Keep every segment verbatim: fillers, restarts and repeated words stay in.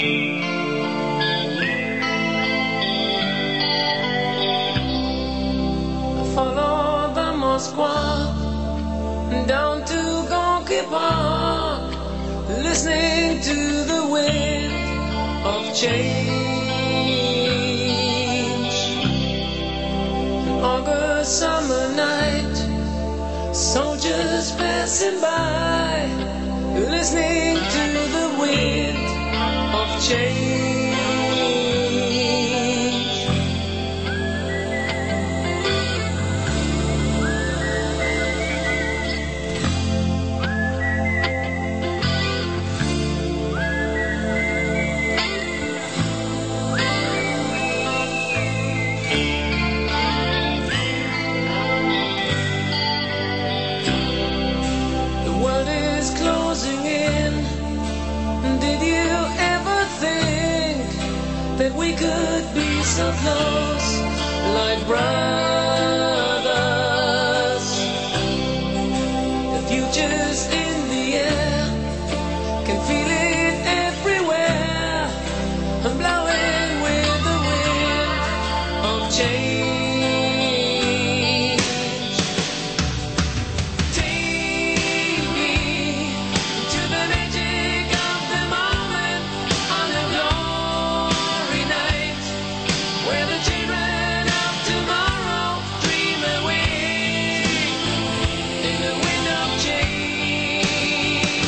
Follow the Moskva down to Gorky Park, listening to the wind of change. An August summer night, soldiers passing by, listening to the wind of change. That we could be so close, like brothers. The future's in the air, can feel it everywhere. I'm blowing with the wind of change. Take me to the magic of the moment on a glory night, where the children of tomorrow dream away in the wind of change.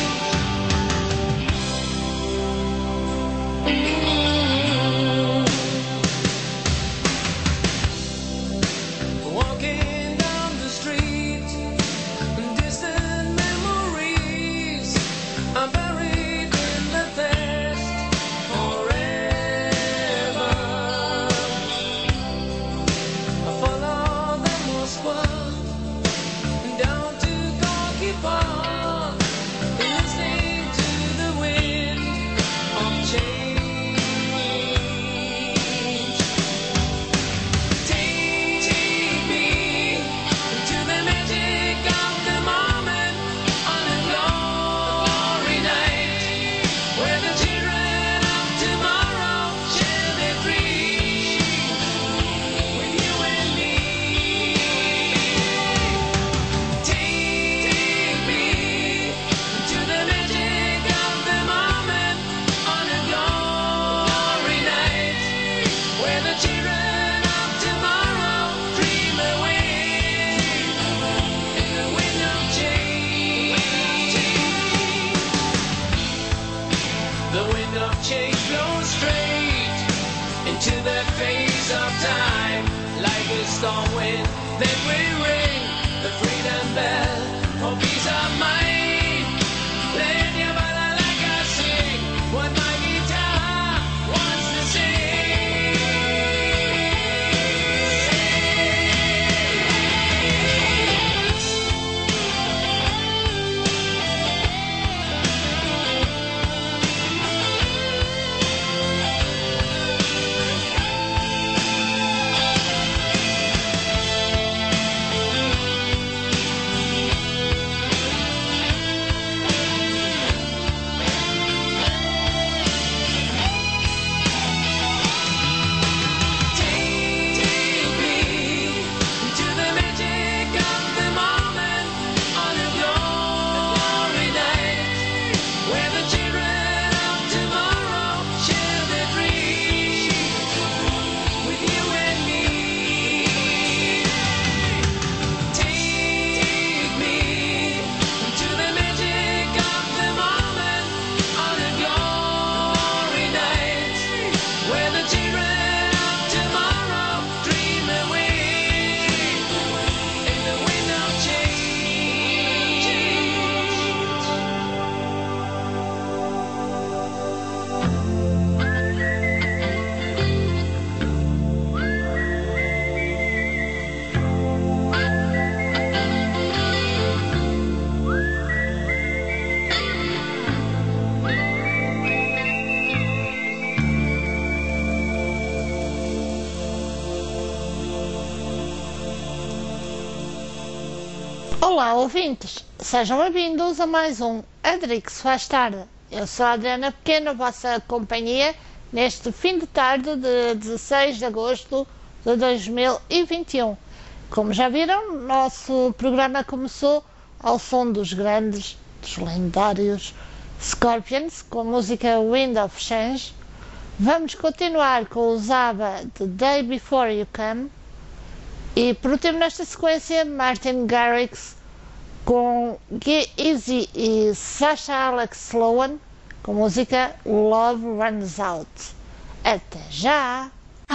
Walking down the street, distant memories are buried in the past forever. I follow the Moskva down to Gorky Park, listening to the wind of change. Take me to the magic of the moment on a glory night, where the children of tomorrow share their dreams with you and me. Take me to the magic of the moment on a glory night, where the children of tomorrow dream away in the wind of change. The wind of change blows straight into that phase of time, like a storm wind that will ring the freedom bell for peace of mind. Let your balalaika sing what my guitar wants to sing. Take me to the magic of the moment on a glory night, where the children of tomorrow share their dreams with you and me. Take me to the magic of the moment on a glory night, where the children of tomorrow dream away in the wind of change. Olá, ouvintes! Sejam bem-vindos a mais um Adrix Faz Tarde. Eu sou a Adriana Pequeno, vossa companhia, neste fim de tarde de dezasseis de agosto de dois mil e vinte e um. Como já viram, nosso programa começou ao som dos grandes, dos lendários Scorpions, com a música Wind of Change. Vamos continuar com o Zaba The Day Before You Come. E por último, nesta sequência, Martin Garrix com G-Eazy e Sasha Alex Sloan com a música Love Runs Out. Até já!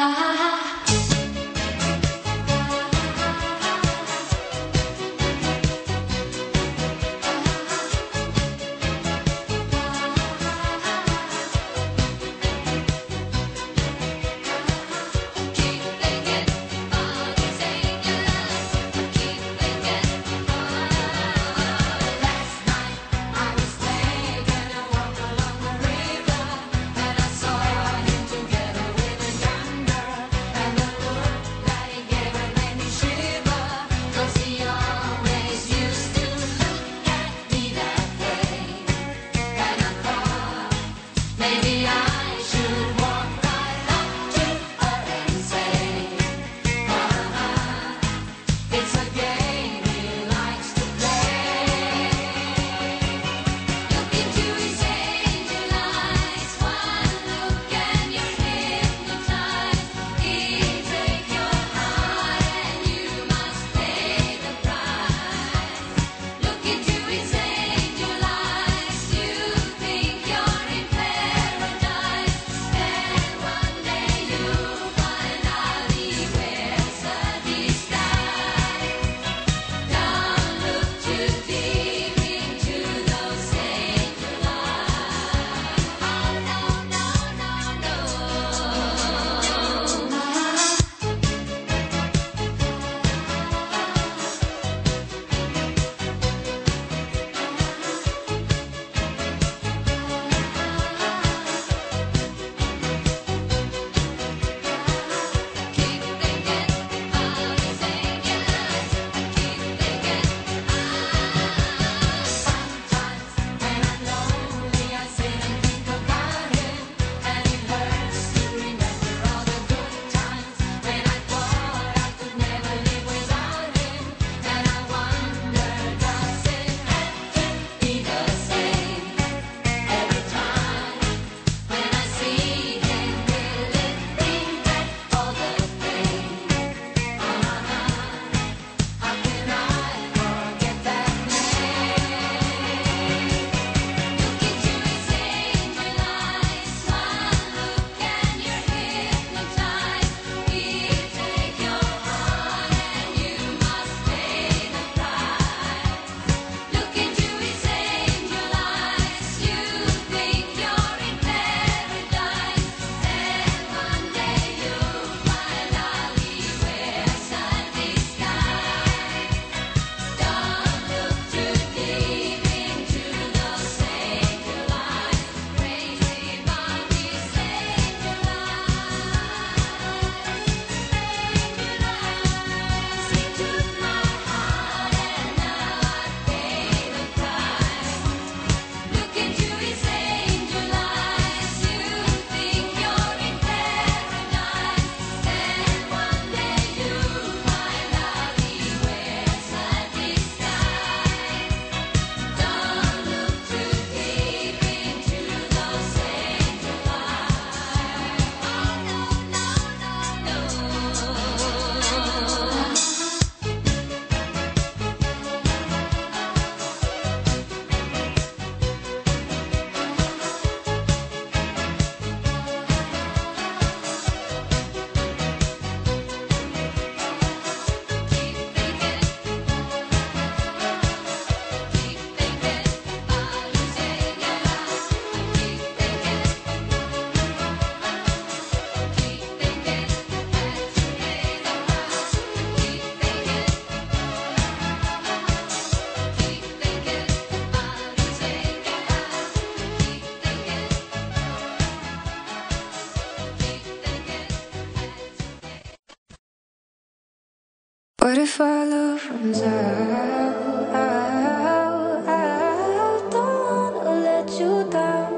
What if our love runs out? I don't wanna let you down.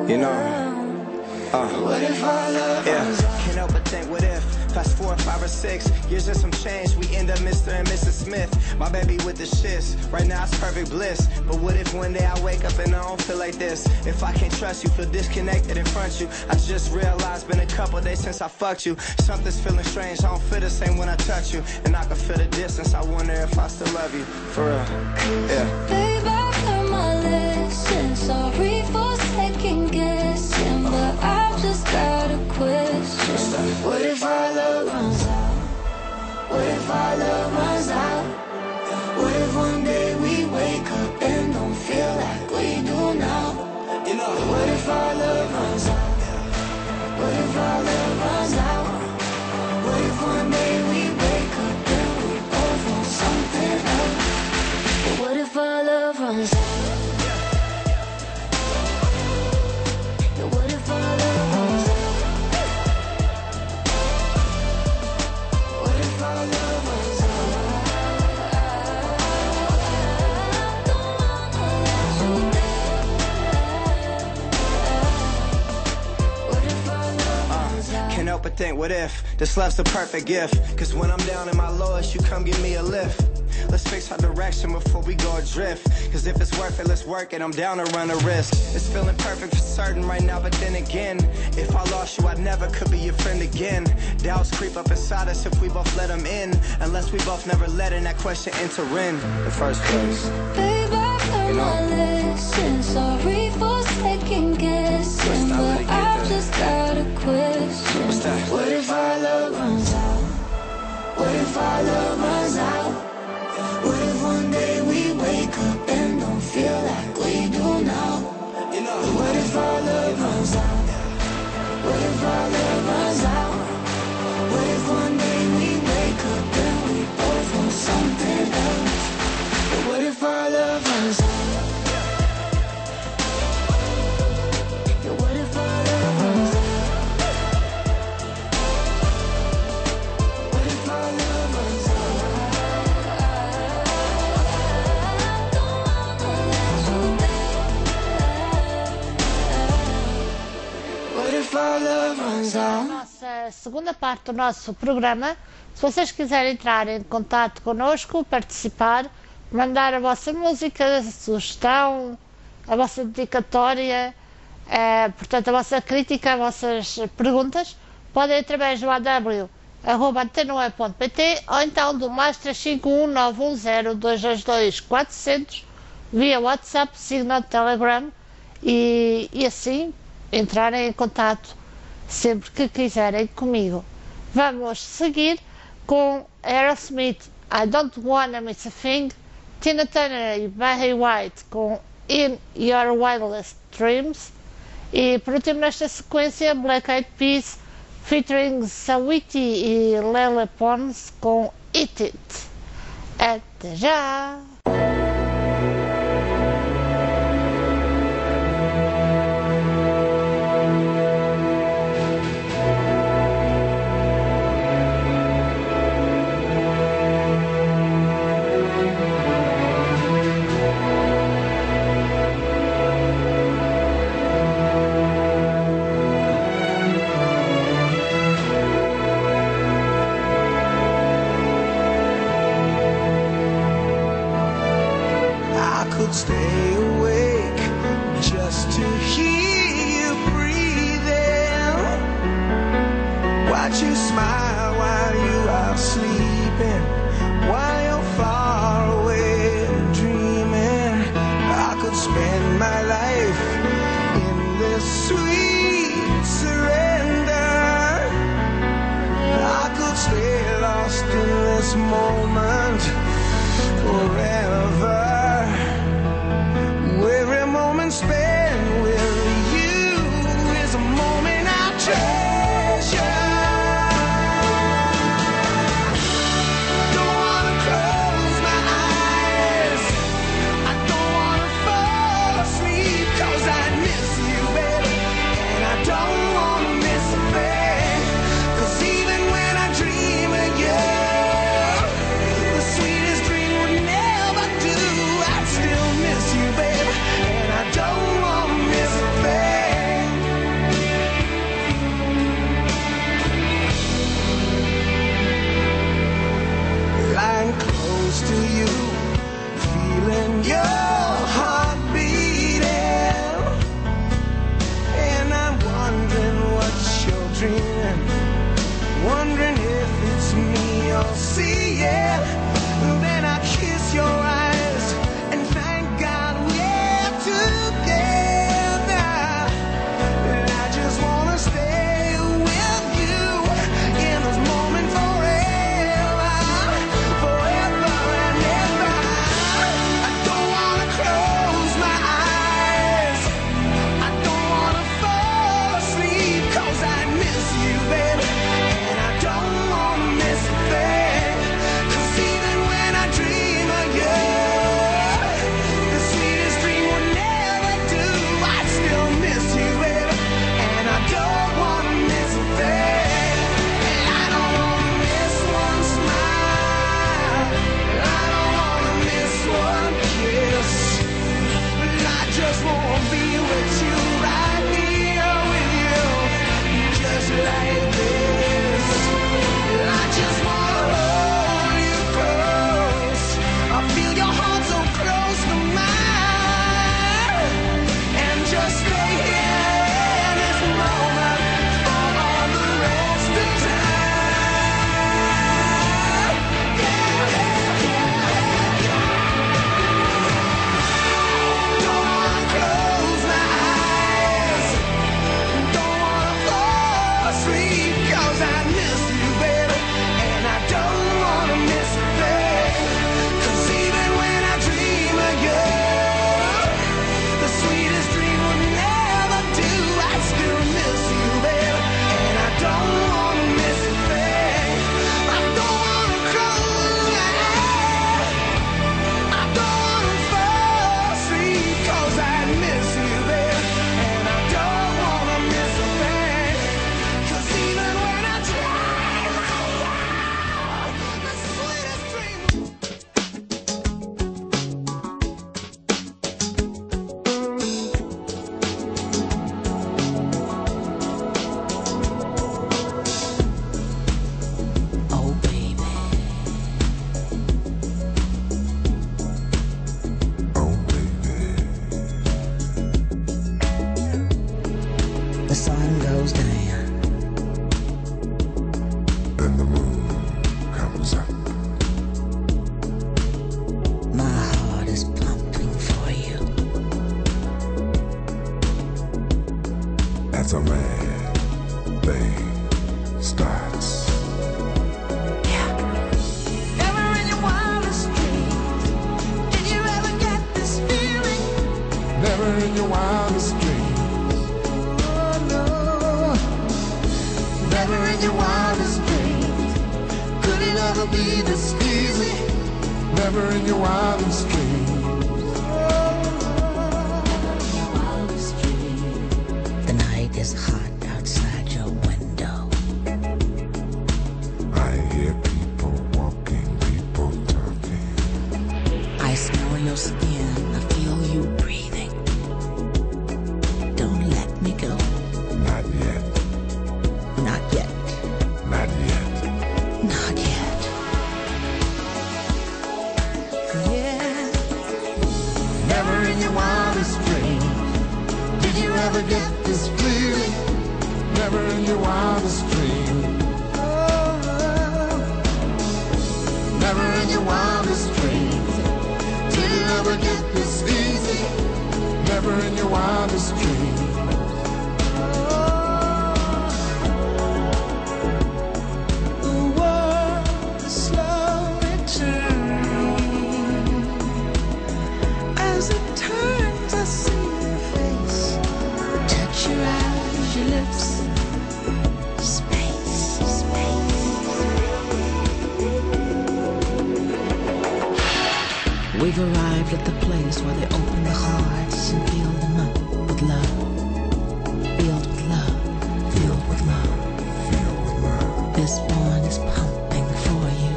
You know, uh, What if our love yeah. runs out? Can't help but think, what if past four, five, or six years and some change, we end up Mister and Missus Smith. My baby with the shits, right now it's perfect bliss. But what if one day I wake up and I don't feel like this? If I can't trust you, feel disconnected in front of you. I just realized been a couple days since I fucked you. Something's feeling strange, I don't feel the same when I touch you. And I can feel the distance, I wonder if I still love you. For real, yeah. Babe, I've learned my lesson. Sorry for second guessing, but I've just got a question. What if our love runs out? What if our love runs out? What if one day we wake up and don't feel like we do now? You know, What if our love runs out? What if our love runs out? What if one day we wake up and we both want something else? But what if our love runs out? Yeah, what if our love runs out? What if our love runs out? I don't wanna let you down. What if our love runs out? can't help but think, what if this love's the perfect gift? Cause when I'm down in my lowest, you come give me a lift. Let's fix our direction before we go adrift. Cause if it's worth it, let's work it. I'm down to run a risk. It's feeling perfect for certain right now, but then again, if I lost you, I never could be your friend again. Doubts creep up inside us if we both let them in. Unless we both never let in that question enter in the first place. Babe, I've learned my lesson. Sorry for second guessing, Stop but it, get I've that. just got a question. What's that? What if our love runs out? What if our love runs out? What if one day we wake up and don't feel like we do now? You know, What if our love runs out? What if our love runs out? What if one day we wake up and we both want something else? But what if our love runs out? Yeah, what if our love runs out? What if our love runs out? I don't wanna let you down. What if our love runs out? Nossa segunda parte do nosso programa. Se vocês quiserem entrar em contato connosco, participar, mandar a vossa música, a sugestão, a vossa dedicatória, eh, portanto a vossa crítica, as vossas perguntas, podem ir através do a w arroba antena um ponto p t ou então do mais três cinco um nove um zero dois dois dois quatro zero zero via WhatsApp, Signal, Telegram e, e assim entrarem em contato sempre que quiserem comigo. Vamos seguir com Aerosmith, I Don't Wanna Miss a Thing, Tina Turner e Barry White com In Your Wildest Dreams e por último nesta sequência Black Eyed Peas featuring Saweetie e Lele Pons com Eat It. Até já! I could stay awake just to hear you breathing. Watch you smile while you are sleeping, while you're far away dreaming. I could spend my life in this sweet surrender. I could stay lost in this moment forever. Every moment spent with you is a moment I treasure. Don't wanna close my eyes, I don't wanna fall asleep, 'cause I miss you, baby, and I don't wanna the sun goes down and the moon comes up. My heart is pumping for you. As a mad thing starts. Yeah. Never in your wildest dreams did you ever get this feeling. Never in your wildest dreams. Oh no. Never in your wildest dreams could it ever be this easy. Never in your wildest dreams. The night is hot outside your window. I hear people walking, people talking. I smell your skin, I feel you breathing. Don't let me go. Not yet, Not yet, not yet. not yet. Yeah. Never in your wildest dreams Did you ever get this feeling? never in your wildest dreams. Never in your wildest dreams did it ever get this easy. Never in your wildest dreams. The world is slowly turning. As it turns, I see your face. Touch your eyes, your lips. Space, space. We've arrived at the place where they open the hearts and fill them up with love. Filled with love, filled with love. Filled with love. This one is pumping for you.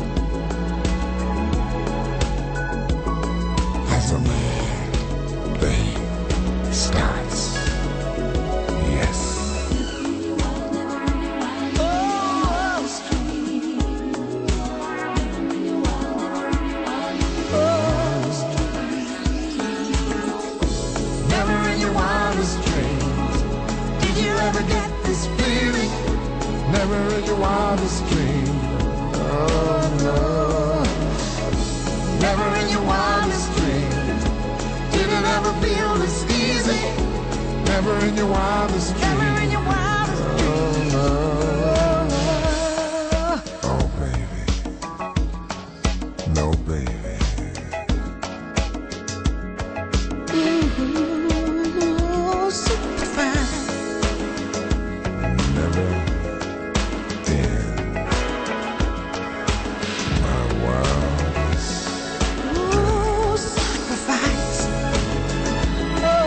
As a mad thing Starts. yes. Never in your wildest dreams did you ever get this feeling. Never in your wildest dreams. Oh no. Never in your wildest dreams did it ever feel this easy. Never in your wildest dreams. Never in your wildest dreams. Oh baby. No baby. Ooh, superfine. Never in my wildest. Ooh, sacrifice. Oh,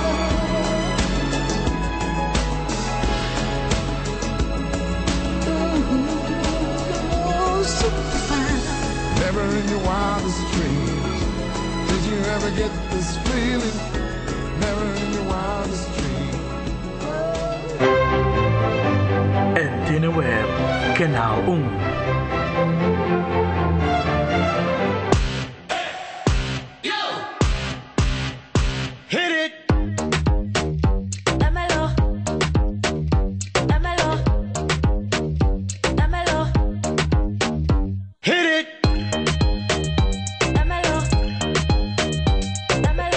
ooh, superfine. Never in your wildest dreams did you ever get this feeling. Never in your wildest dreams. En tiene web, Canal uno. Hit it. Dámelo, dámelo, dámelo, Hit it. dámelo, dámelo.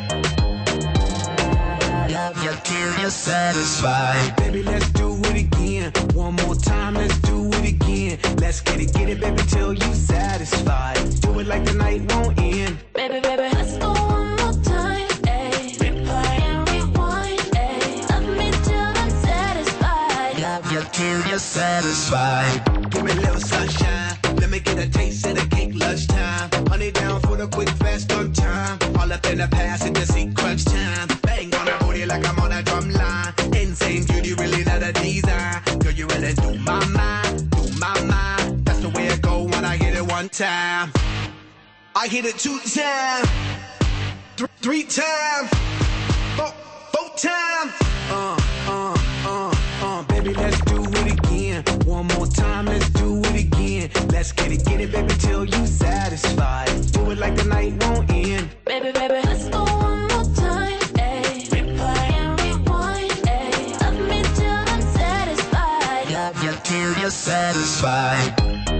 Love you till you're satisfied. Baby, let's do it again. One more time, let's do it again. Let's get it, get it, baby, till you satisfied. Do it like the night won't end. Baby, baby, let's go one more time, ayy. Replay and rewind, ayy. Love me till I'm satisfied. Love you till you're satisfied. Give me a little sunshine. Let me get a taste of the cake lunchtime. Honey down for the quick, fast, on time. All up in the past and the seat crunch time. Bang on the booty like I'm on a drum line. Insane beauty, really not a design. Girl, you really do my mind, do my mind. That's the way it go when I hit it one time. I hit it two times, th- three times, four, four times. Uh, uh, uh, uh, baby, let's do it again. One more time, let's do it again. Let's get it, get it, baby, till you satisfied. Do it like the night won't end. Baby, baby, let's go one more time, ayy. Replay and rewind, ayy. Love me you're satisfied.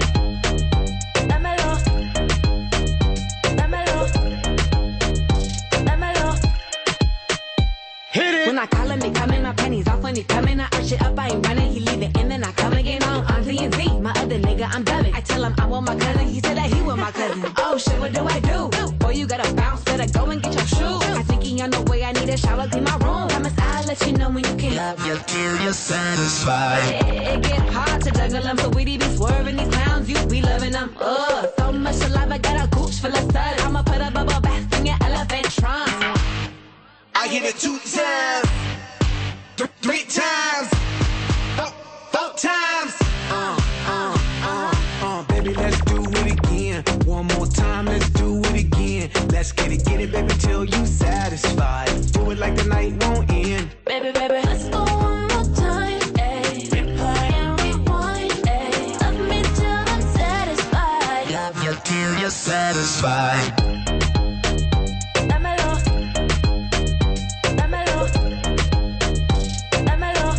Dámelo, dámelo, dámelo. Hit it. When I call him, they coming, my pennies off when he coming. I arch it up, I ain't running, he leave it, and then I come again. I'm on Z and Z, my other nigga, I'm dubbing. I tell him I want my cousin, he said that he want my cousin. Oh shit, what do I do? Boy, you gotta bounce, better go and get your shoes. I think he on the way, I need a shower, clean my room. Promise I'll let you know when you can. Love you till you're satisfied. It, it get hard to juggle them, so we be swerving these clowns, you be loving them. Ugh, so much saliva, got a gooch full of suds. I'ma put a bubble bath in your elephant trunk. I hit it two times, th- three times, four, four times. Uh, uh, uh, uh, baby, let's do it again. One more time, let's do it again. Let's get it, get it, baby, till you satisfied. Do it like the night won't end. Baby, baby, Let's go one more time, ayy. Replay and rewind, ayy. Love me till I'm satisfied. Love you till you're satisfied. Dámelo, dámelo, dámelo.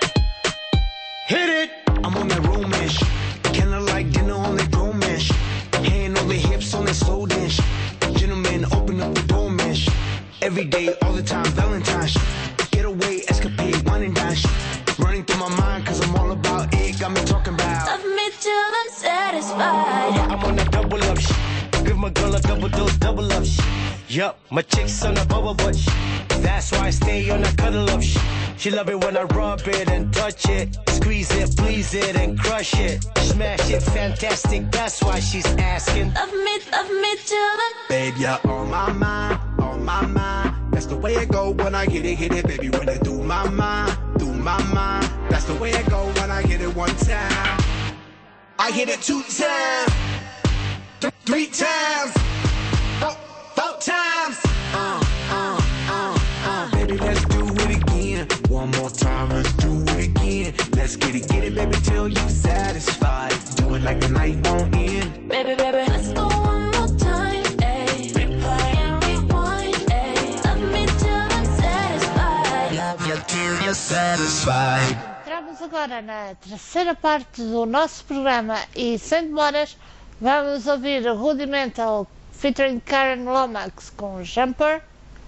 Hit it! I'm on that romash. Kinda like dinner on that dome mesh. Hand on the hips on that slow dish. Gentlemen, open up the door mesh. Every day, all the time, Valentine's. Getaway, escapade, wine and dine. Running through my mind, cause I'm all about it. Got me talking about. Love me till I'm satisfied. I'm on that double up shit. Give my girl a double dose, double up shit. Yup, my chick's on a bubble butt shit. That's why I stay on that cuddle up shit. She love it when I rub it and touch it. Squeeze it, please it, and crush it. Smash it, fantastic, that's why she's asking. Love me, love me till I'm Babe, you're on my mind, on my mind. That's the way it go when I hit it, hit it, baby. When it through my mind, through my mind. That's the way it go when I hit it one time. I hit it two times, th- three times, four, four times. Uh, uh, uh, uh. Baby, let's do it again. One more time, let's do it again. Let's get it, get it, baby, till you satisfied. Do it like the night won't end. Baby, baby, let's go one more time, ayy. Replay and rewind, ayy. Love me till I'm satisfied. Love you till you're satisfied. Entramos agora na terceira parte do nosso programa e, sem demoras, vamos ouvir Rudimental featuring Karen Lomax com Jumper,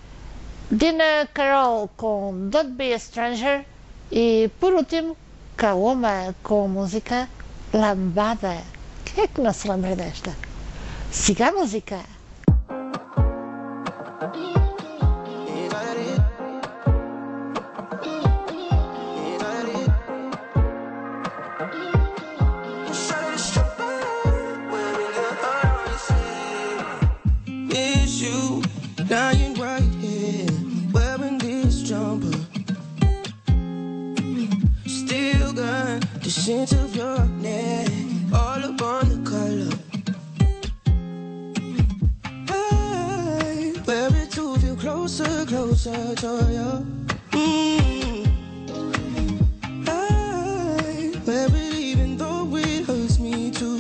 Dina Carroll com Don't Be a Stranger e, por último, Kaoma com a música Lambada. Quem é que não se lembra desta? Siga a música! It's you, lying right here, wearing this jumper. Still got the scent of your neck, all up on the collar. I wear it to feel closer, closer to you. Mm. I wear it even though it hurts me too.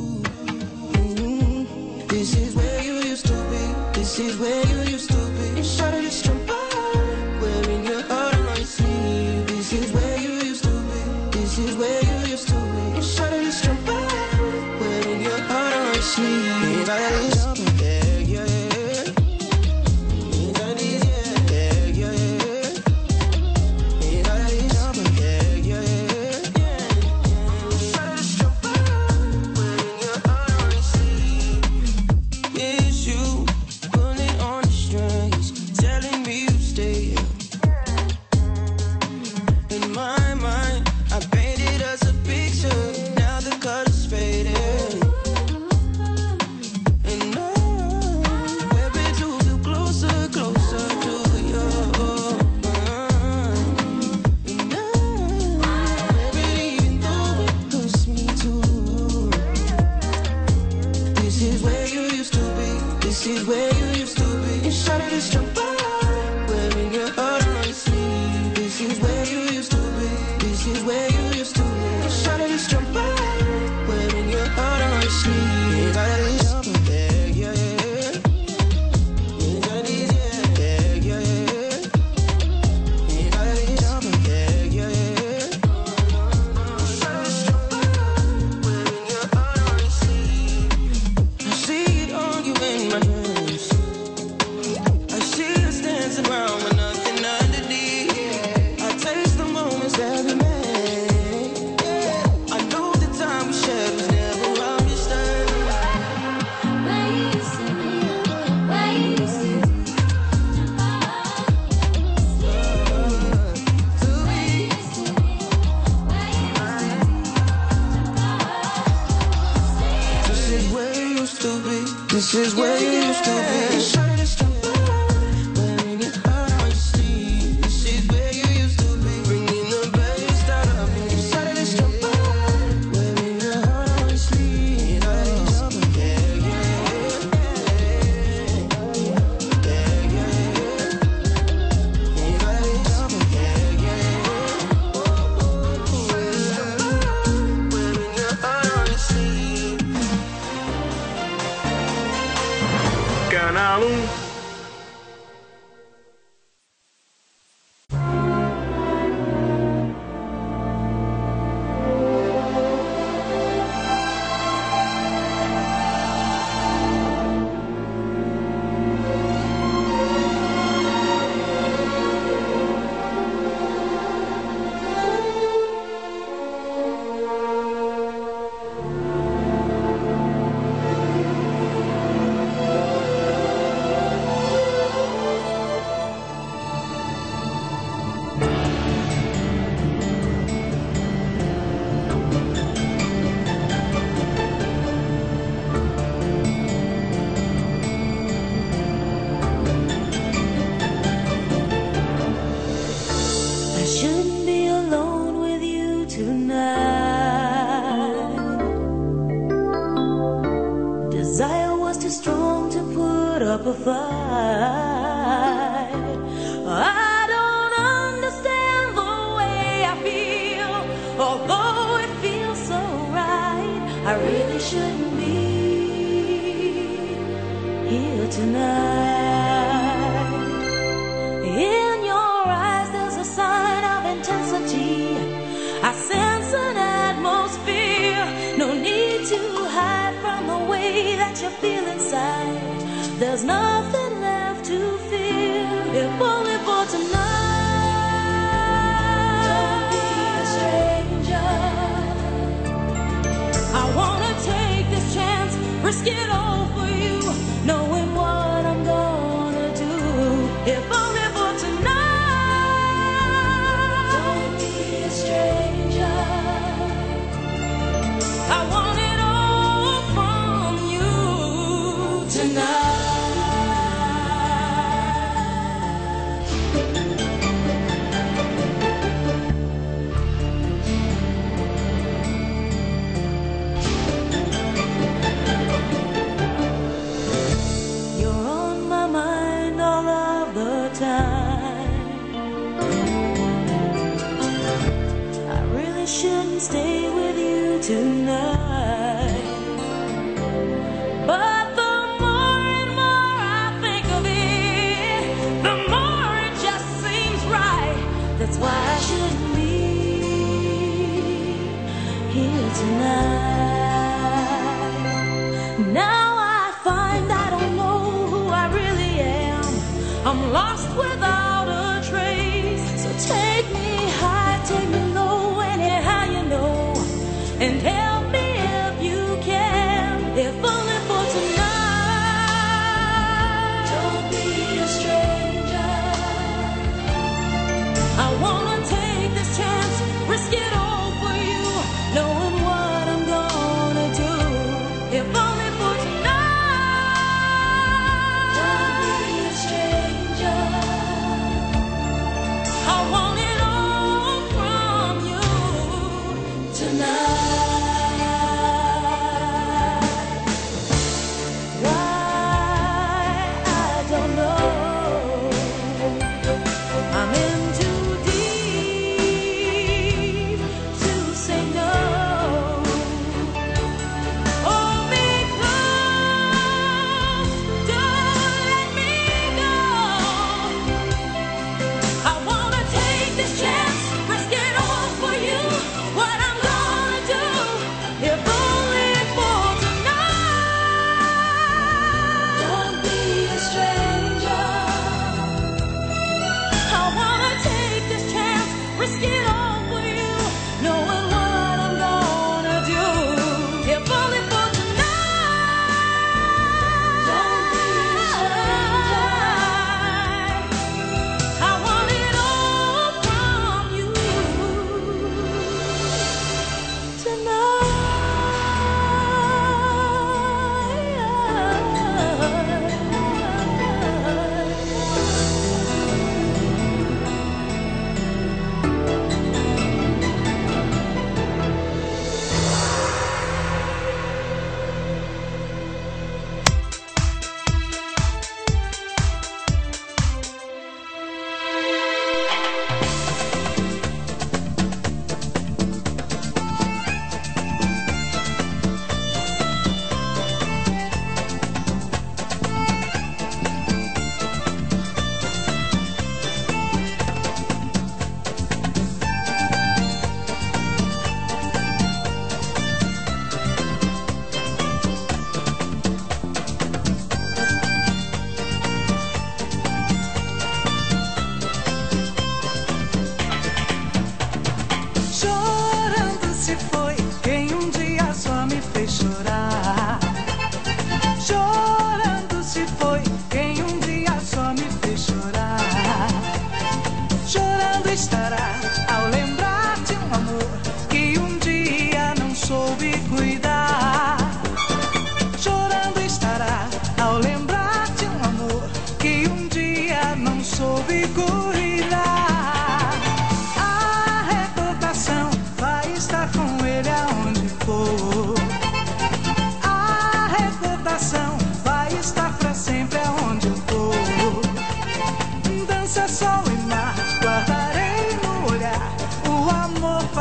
Mm. This is where you used to be. This is where you used to be. And shot of this jumper, wearing your heart on my sleeve. This is where you used to be. This is where you used to be. And shot of this jumper, wearing your heart on my sleeve. Inside of this jumper, yeah, yeah, yeah. Inside of this, yeah, yeah, yeah, yeah. This is where you used to be. Shawty, just jump on, wearing your heart on your sleeve. This is where you used to be. Bringing the bass down on me. Shawty, just jump on, wearing your heart on your sleeve. Yeah, yeah, yeah, yeah, yeah, yeah. Wearing your heart on your sleeve. Canal um. I shouldn't be alone with you tonight. Desire was too strong to put up a fight. I don't understand the way I feel, although it feels so right. I really shouldn't be here tonight. In your eyes there's a sign of intensity. I sense an atmosphere. No need to hide from the way that you feel inside. There's nothing left to fear, if only for tonight. Don't be a stranger. I wanna take this chance, risk it all for you, knowing what I'm gonna do, if only for tonight. Don't be a stranger. I want it all from you tonight. You're on my mind all of the time. I really shouldn't stay with you tonight. But the more and more I think of it, the more it just seems right. That's why I shouldn't be here tonight. Now I find I don't know who I really am. I'm lost without a trace. So take me high, take me low, anyhow you know, and help me if you can, if only for tonight. Don't be a stranger. I wanna take this chance, risk it all for you, knowing what I'm gonna do, if only for tonight. Don't be a stranger. I want it all from you tonight.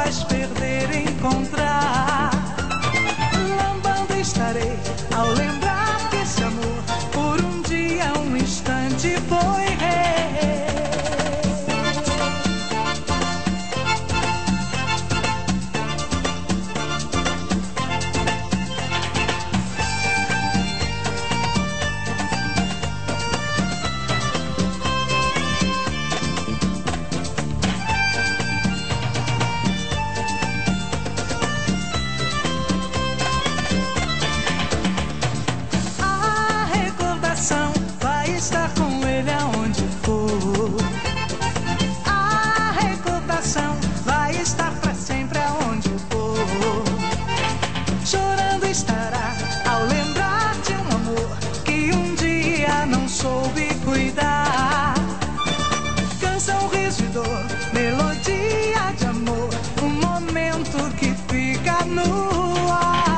vais perder e encontrar. Lambando estarei ao lembrar que esse amor por um dia, um instante foi rei. Melodia de amor, um momento que fica no ar.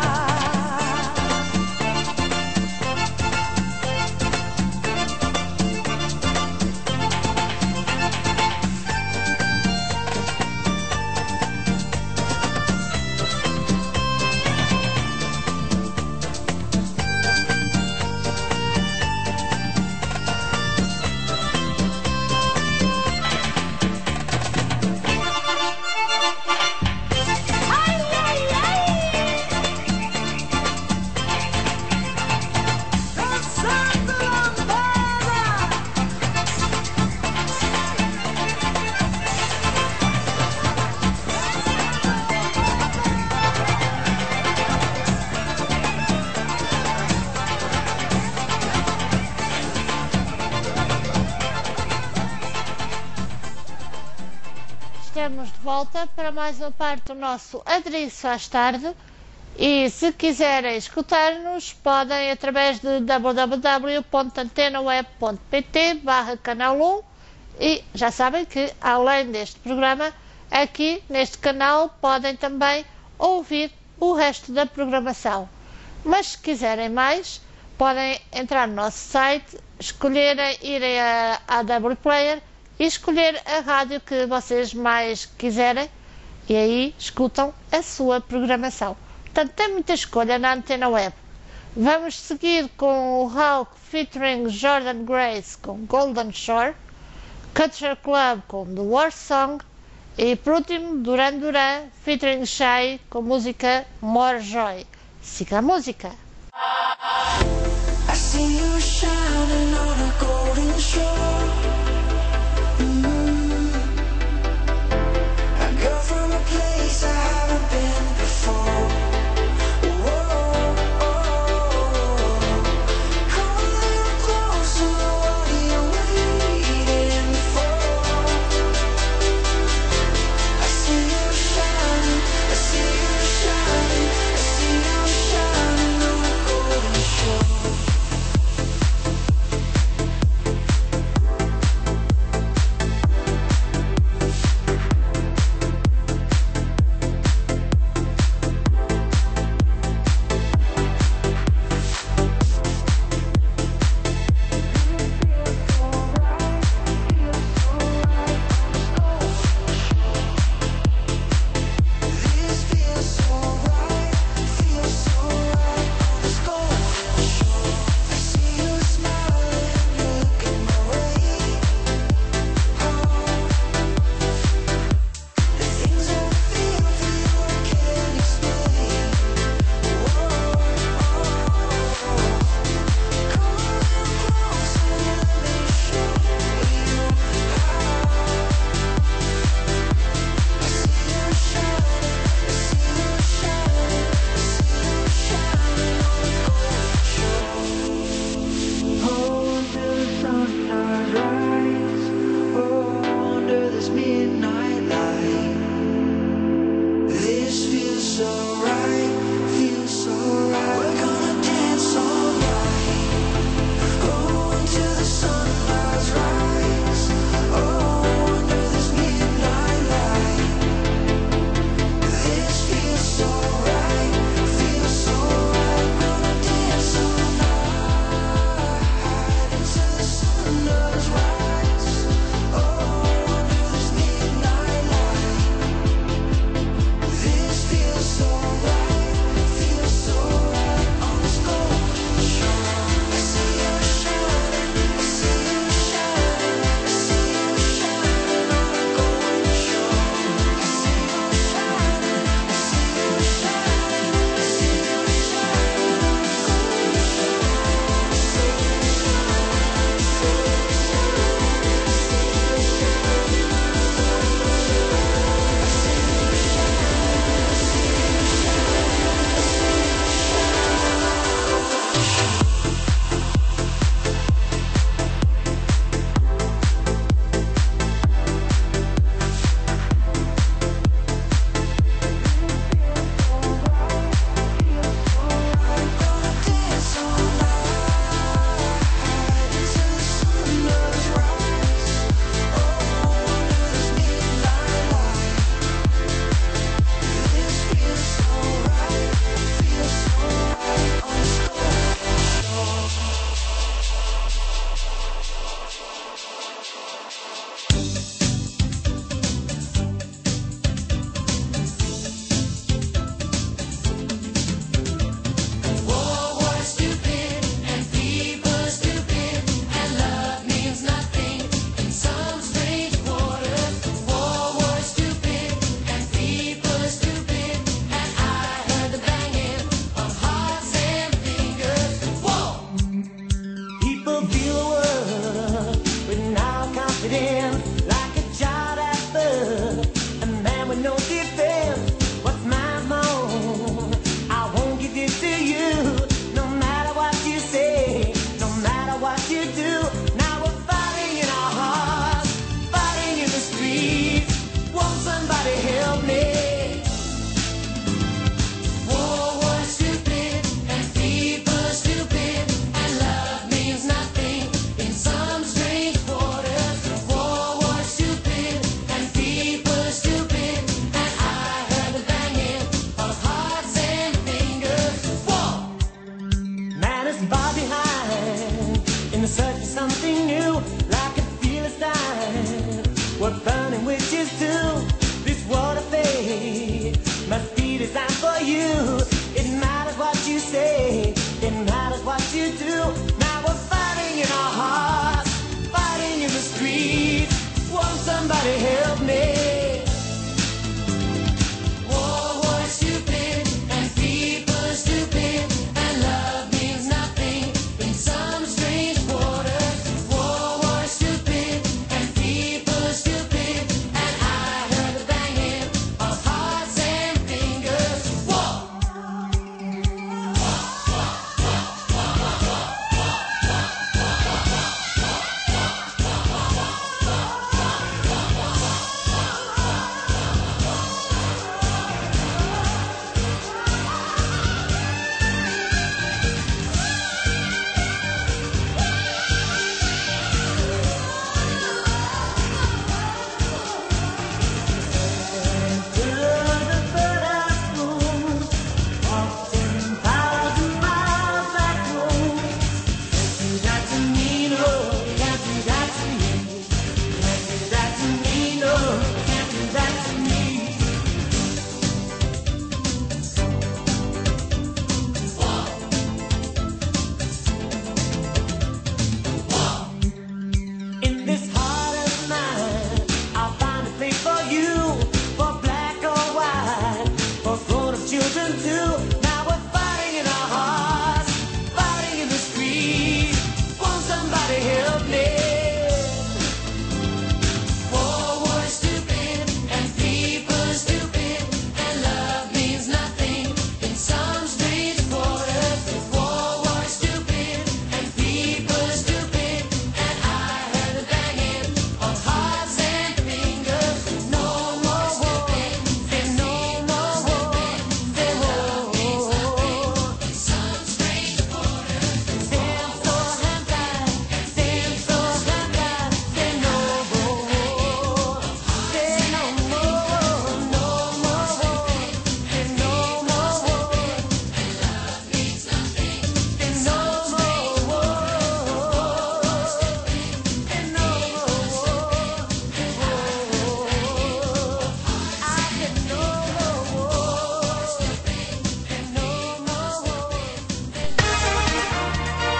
Estamos de volta para mais uma parte do nosso Adereço às Tarde e se quiserem escutar-nos podem através de w w w ponto antenaweb ponto pt barra canal um e já sabem que além deste programa aqui neste canal podem também ouvir o resto da programação, mas se quiserem mais podem entrar no nosso site, escolherem, irem a A W Player e escolher a rádio que vocês mais quiserem e aí escutam a sua programação. Portanto, tem muita escolha na Antena Web. Vamos seguir com o Hulk featuring Jordan Grace com Golden Shore, Culture Club com The War Song e por último Duran Duran featuring Shai com música More Joy. Siga a música. I see you shining on a golden shore. From a place I haven't been before. Whoa, oh, come a little closer, what are you waiting for? I see you shining, I see you shining, I see you shining on a golden shore.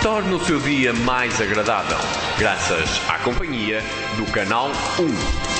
Torne o seu dia mais agradável, graças à companhia do Canal um.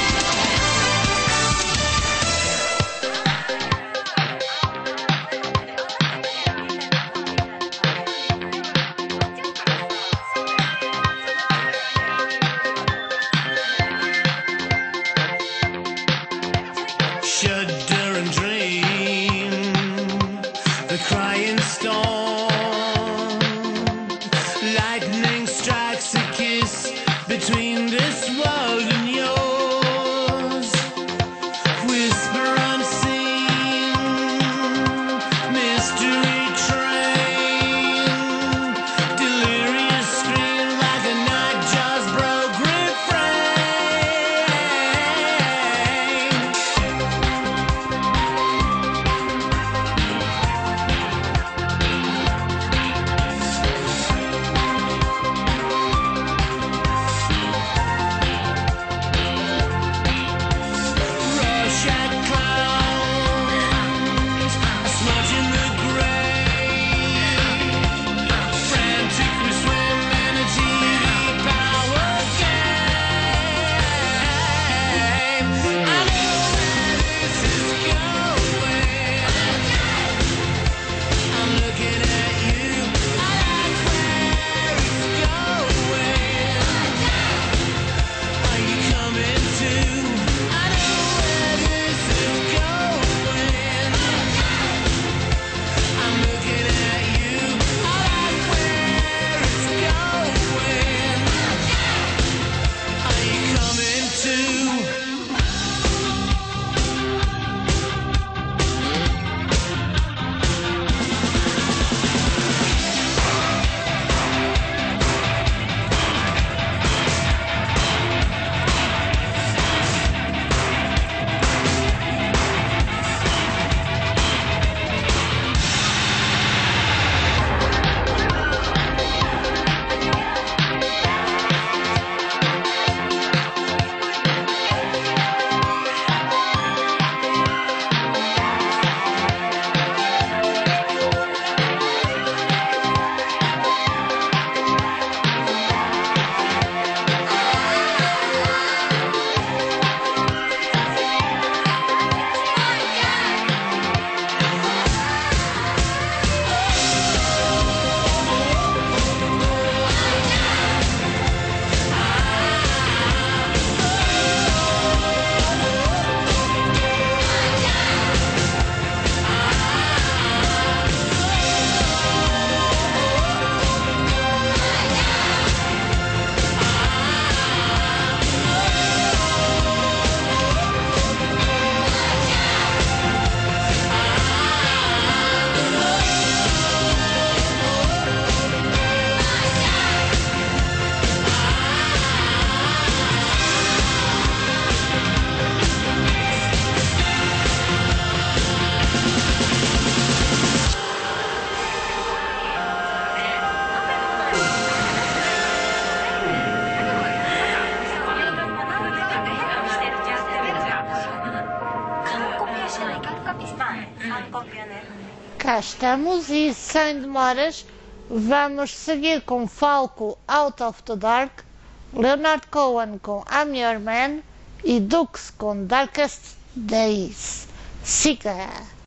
Cá estamos e, sem demoras, vamos seguir com Falco Out of the Dark, Leonard Cohen com I'm Your Man e Dux com Darkest Days. Siga!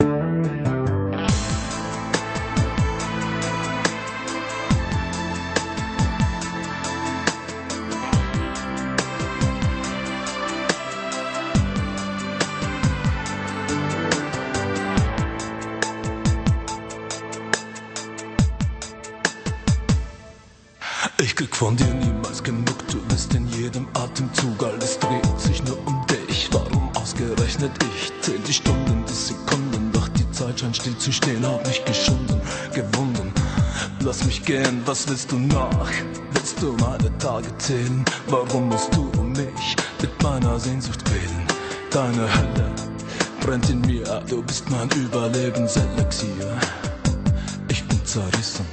Ich krieg von dir niemals genug, du bist in jedem Atemzug, alles dreht sich nur um dich. Warum ausgerechnet ich? Zähl die Stunden, die Sekunden, doch die Zeit scheint still zu stehen, hab mich geschunden, gewunden. Lass mich gehen, was willst du noch? Willst du meine Tage zählen? Warum musst du mich mit meiner Sehnsucht quälen? Deine Hölle brennt in mir, du bist mein Überlebenselixier. Ich bin zerrissen.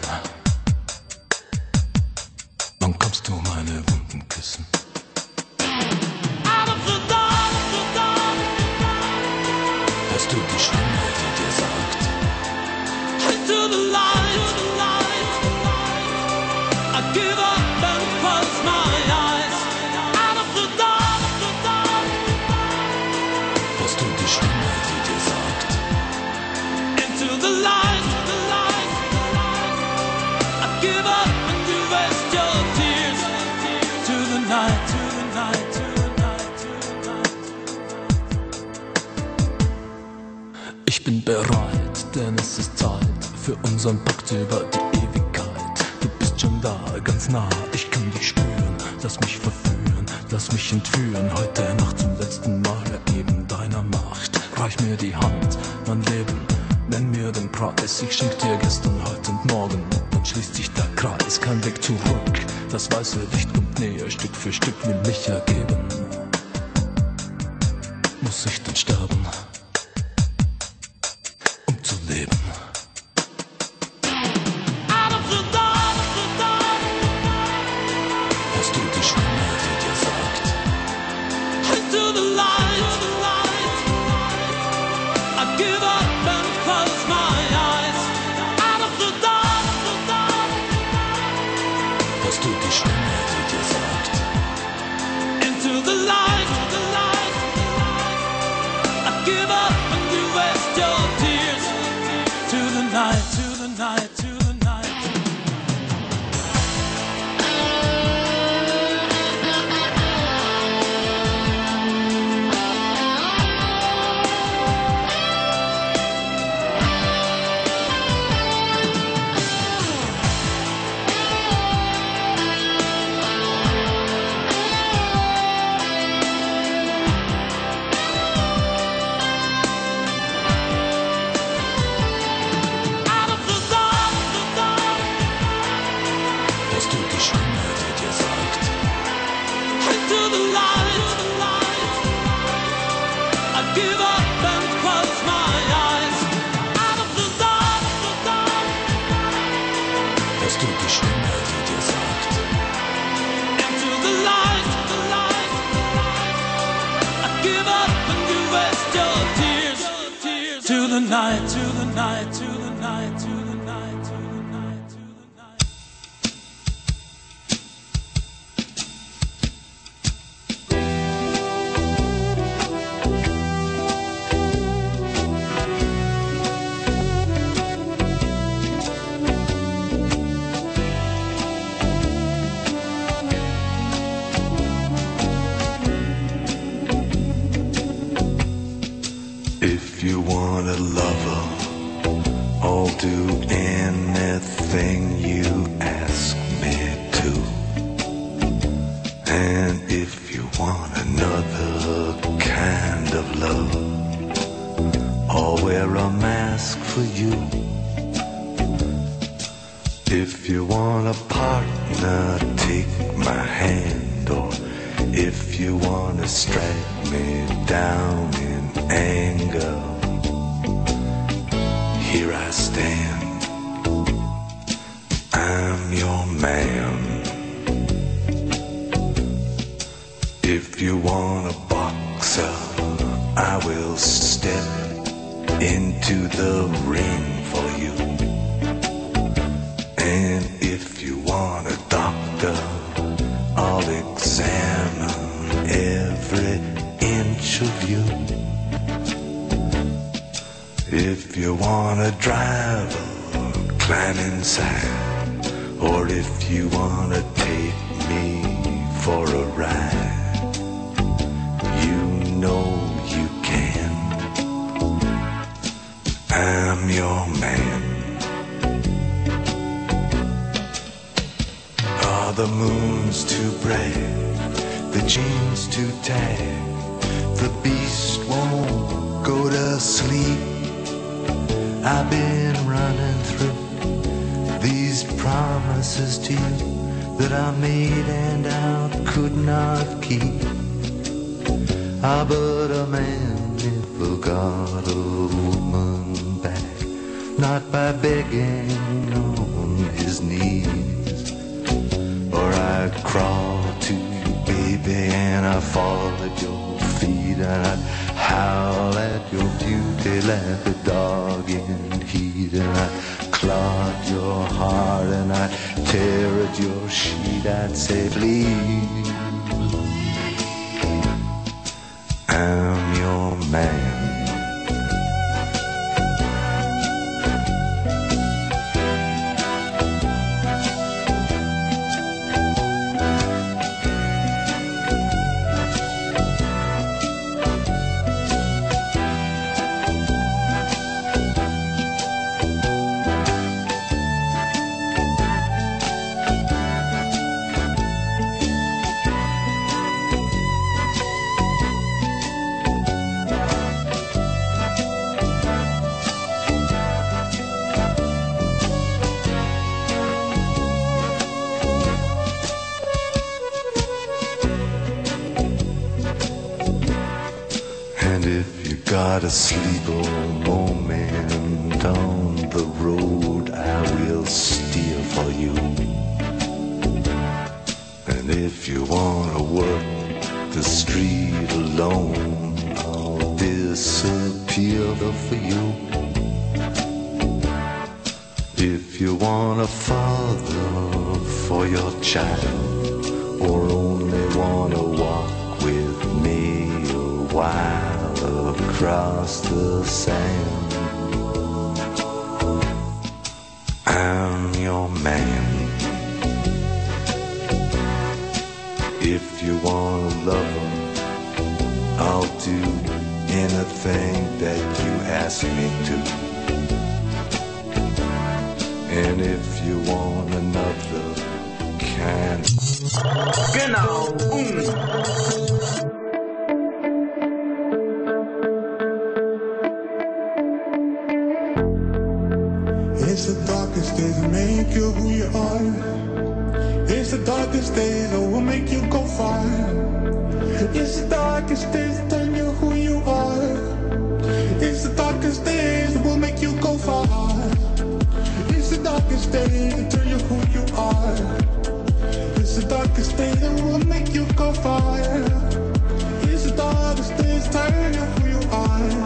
Wann kommst du meine Wunden küssen? Hörst du die Stimme, die dir sagt: Ich bin bereit, denn es ist Zeit für unseren Pakt über die Ewigkeit. Du bist schon da, ganz nah, ich kann dich spüren. Lass mich verführen, lass mich entführen. Heute Nacht zum letzten Mal ergeben deiner Macht. Reich mir die Hand, mein Leben, nenn mir den Preis. Ich schenk dir gestern, heute und morgen. Dann schließt sich der Kreis, kein Weg zurück. Das weiße Licht kommt näher, Stück für Stück will mich ergeben. Muss ich denn sterben, um zu leben? Hast du die Stimme, die dir sagt: Into the light, I give up and close my eyes. Out of the dark, Hast du die Stimme, die dir sagt: into the light, I give up and you waste your tears. To the night, to the night, to the night. Hast du die Stimme, die dir sagt: Into the light, I give up and close my eyes. Out of the dark, Hast du die Stimme, die dir sagt: into the light, I give up and you waste your tears. To the night, to the night, to the night, to the night, to the night, to the night. If you want a lover, I'll do anything you ask me to. And if you want another kind of love, I'll wear a mask for you. If you want a partner, take my hand. Or if you want to strike me down in anger, here I stand, I'm your man. If you want a boxer, I will step into the ring for you. And if you want a doctor, I'll examine every inch of you. If you want a driver, climb inside. Or if you want to take me for a ride, you know you can. I'm your man. Are the moons too bright, the jeans too tight, the beast won't go to sleep? I've been running through these promises to you that I made and I could not keep. Ah, but a man never got a woman back, not by begging on his knees. Or I'd crawl to you, baby, and I'd fall at your feet, and I'd howl at your beauty like a dog in heat, and I'd claw at your heart, and I'd tear at your sheet. I'd say, please, I'm your man. try to sleep a moment on the road I will steer for you. And if you wanna work the street alone, I'll disappear for you. If you want a father for your child, or only wanna walk with me a while across the sand, I'm your man. If you wanna love him, I'll do anything that you ask me to. And if you want another kind, Genau. Mm. It's the darkest days that make you who you are. It's the darkest days that will make you go far. It's the darkest days that turn you who you are. It's the darkest days that will make you go far. It's the darkest days that turn you who you are. It's the darkest days that will make you go far. It's the darkest days that turn you who you are.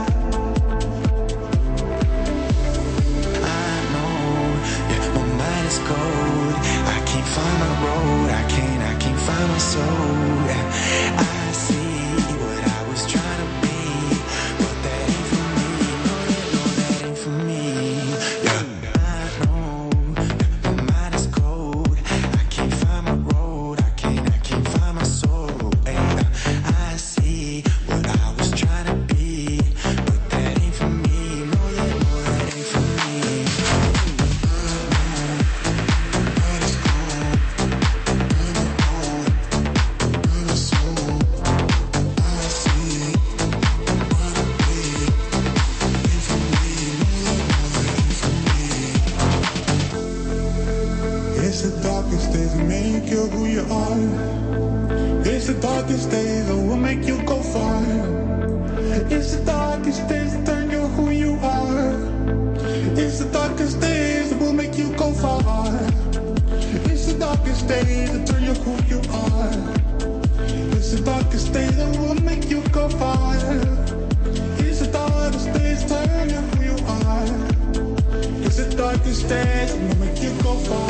Cold. I can't find my road, I can't, I can't find my soul. I see what I was trying to be, but that ain't for me. No, that, no, that ain't for me. Yeah. I know my mind is cold. I can't find my road, I can't, I can't find my soul. I see what I was trying to be, but that ain't for me. No, that, no, that ain't for me. It's the darkest days that make you who you are. It's the darkest days that will make you go far. It's the darkest days that turn you who you are. It's the darkest days that will make you go far. It's the darkest days that turn you who you are. It's the darkest days that will make you go far. It's the darkest days that turn you who you are. It's the darkest days that will make you go far.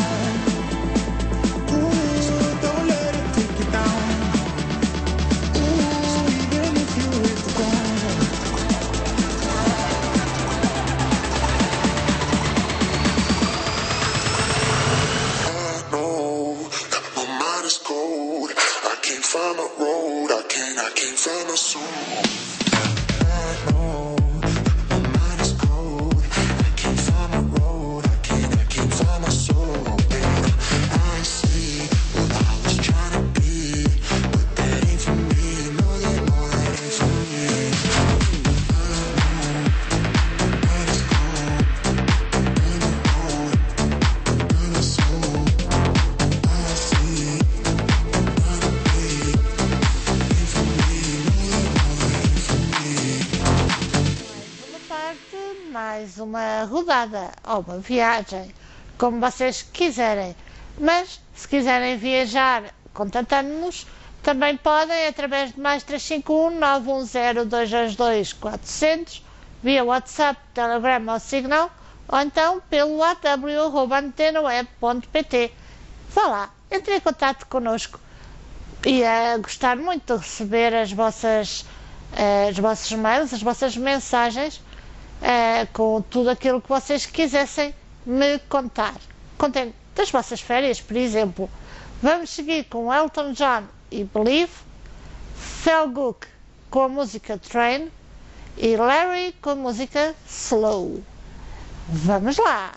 Mais uma rodada ou uma viagem, como vocês quiserem. Mas se quiserem viajar contatando-nos, também podem através de mais três cinco um nove um zero dois dois dois quatro zero zero via WhatsApp, Telegram ou Signal, ou então pelo a w arroba antena web ponto p t. Vá lá, entre em contato connosco. Ia gostar muito de receber as vossas, uh, os vossos mails, as vossas mensagens, Uh, com tudo aquilo que vocês quisessem me contar. Contem das vossas férias, por exemplo. Vamos seguir com Elton John e Believe, Felguk com a música Train e Larry com a música Slow. Vamos lá!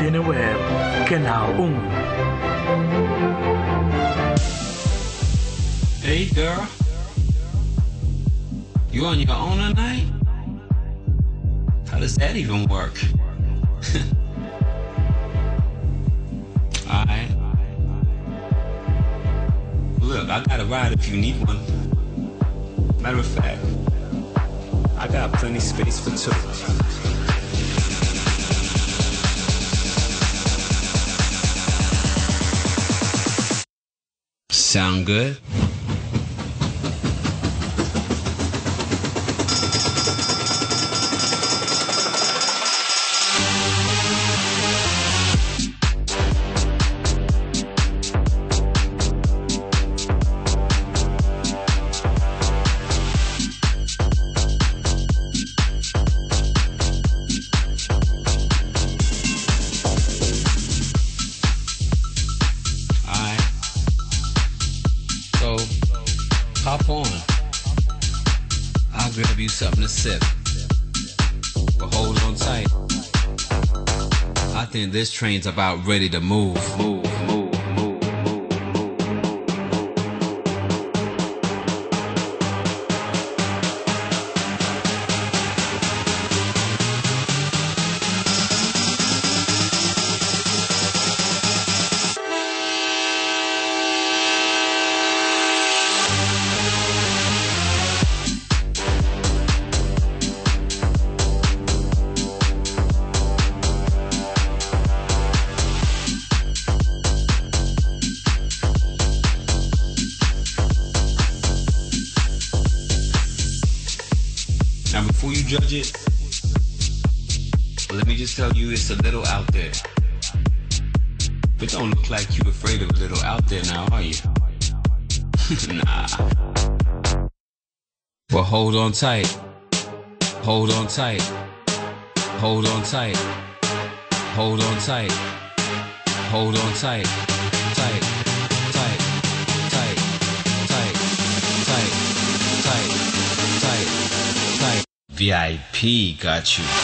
Antena Web, Canal um. Hey girl, you on your own tonight? How does that even work? Alright. Look, I got a ride if you need one. Matter of fact, I got plenty space for two. Sound good? Hop on. I'll grab you something to sip. But hold on tight. I think this train's about ready to move, move, move. Now before you judge it, let me just tell you it's a little out there. But don't look like you afraid of a little out there now, are you? Nah. Well, hold on tight. Hold on tight. Hold on tight. Hold on tight. Hold on tight. Tight. Tight. Tight. Tight. Tight. Tight. Tight. Tight. V I P got you.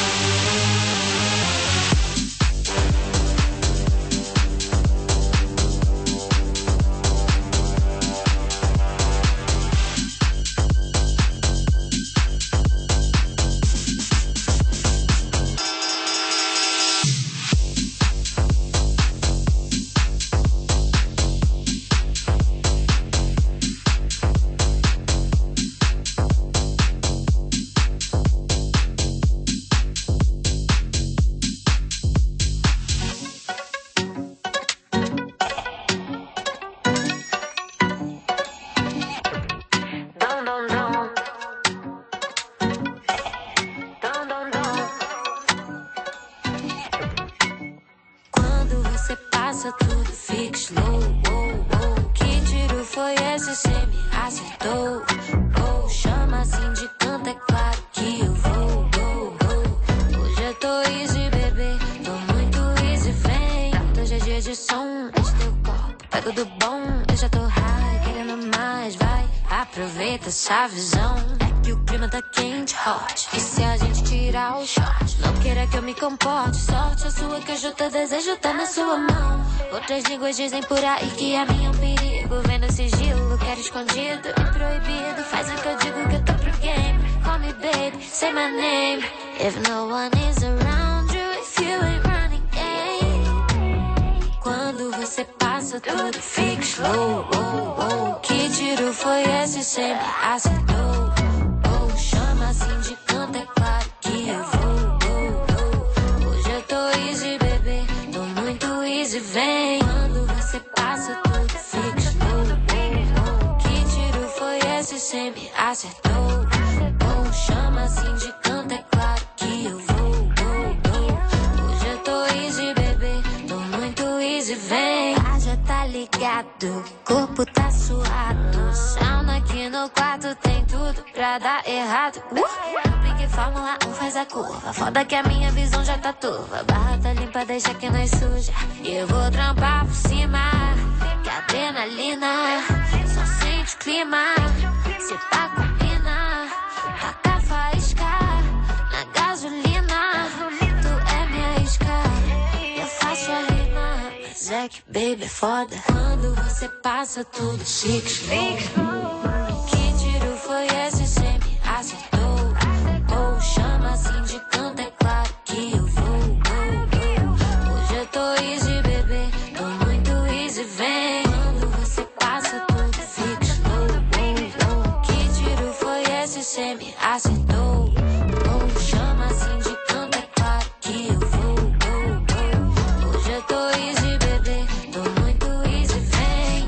Tudo fica slow, oh, oh. Que tiro foi esse, cê me acertou, oh. Chama assim de canto, é claro que eu vou, oh, oh. Hoje eu tô easy, bebê, tô muito easy, vem. Hoje é dia de som, enche teu copo, pega do bom. Eu já tô high, querendo mais, vai. Aproveita essa visão, é que o clima tá quente, hot. E se a gente tirar o shot, não queira que eu me comporte. Sorte a sua que ajuda, desejo tá na sua mão. Outras línguas dizem por aí que a minha é um perigo. Vendo sigilo, quero escondido e proibido. Faz o que eu digo que eu tô pro game. Call me baby, say my name. If no one is around you, if you ain't running game. Quando você passa, tudo fica slow, oh, oh. Que tiro foi esse, cê me acertou, oh. Chama assim de canto, é claro que eu vou, oh, oh. Hoje eu tô easy, bebê, tô muito easy, vem. Quando você passa, tudo fica slow, oh, oh. Que tiro foi esse, cê me acertou, oh. Chama assim de canto, é claro que eu vou, oh, oh. Hoje eu tô easy, bebê, tô muito easy, vem. Ah, já tá ligado, corpo tá suado. Sauna aqui no quarto tem tudo pra dar errado. Uh! Pique Fórmula um faz a curva. Foda que a minha visão já tá turva. Barra tá limpa, deixa que nós suja. E eu vou trampar por cima. Que adrenalina só sente o clima. Se pá combina, taca a faísca na gasolina. Tu é minha isca, eu faço é que baby é foda. Quando você passa tudo chique, chique. Que tiro foi esse, cê me acertou. Ou chama assim de canto, é claro que eu vou. Hoje eu tô easy, bebê, tô muito easy, vem. Quando você passa tudo fica slow. Que tiro foi esse, cê me acertou. Ou chama assim de canto, é claro que eu vou. Hoje eu tô easy, bebê, tô muito easy, vem.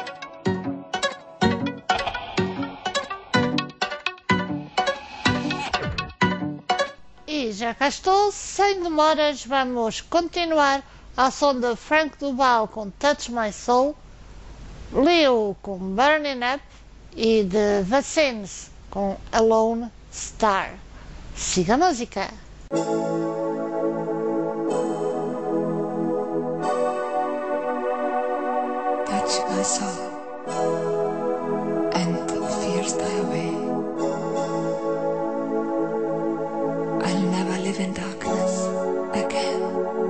E já cá estou, sem demoras, vamos continuar ao som de Frank Duval com Touch My Soul, Leo com Burning Up e de Vaccines com Alone Star. Siga a música. Touch my soul and fears die away. I'll never live in darkness again.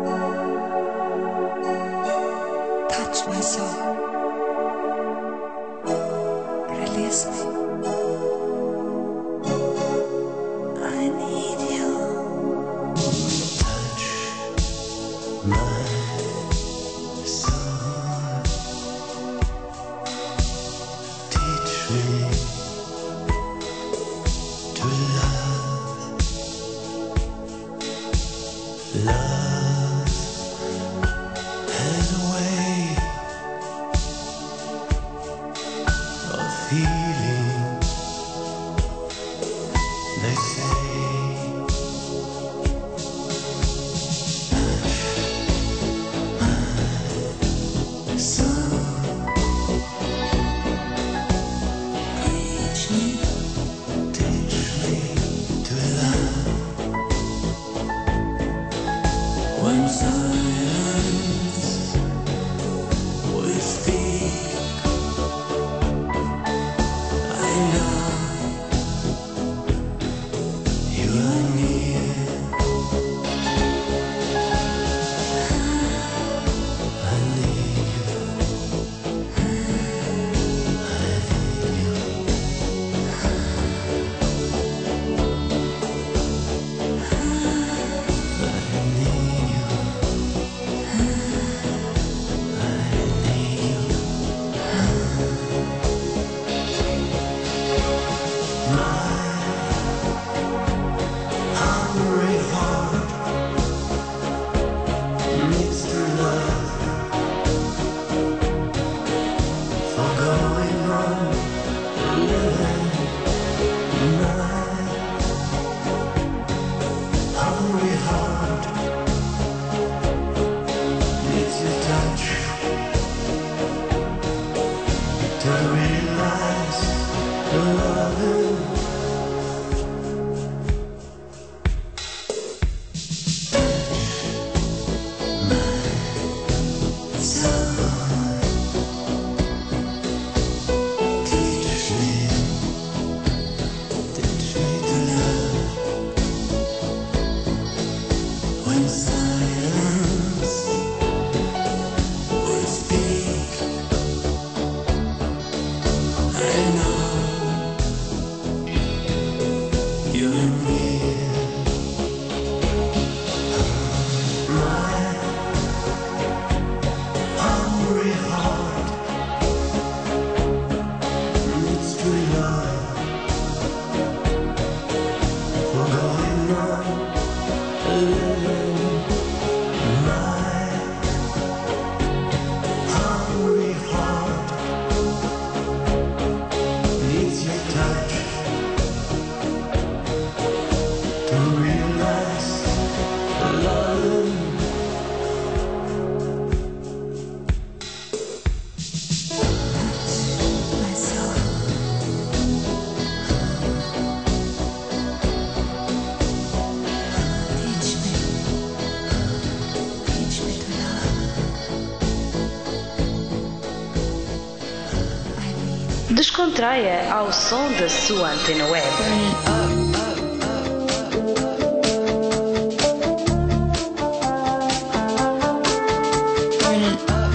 Touch my soul. Release me. I need you. Touch my soul. Teach me to love. Love has a way of healing. They say my soul. Teach me, teach me to love. When silence will speak, I know you are near. I need you. I need you. I need you. To realize the loving. Teach me, teach me to love. When silence will speak, I know you're near. My hungry heart needs to love for going on living. My hungry heart needs your touch to realize love. My soul. Teach me. Teach me to love. I need Descontraia ao som da sua antena web. Burning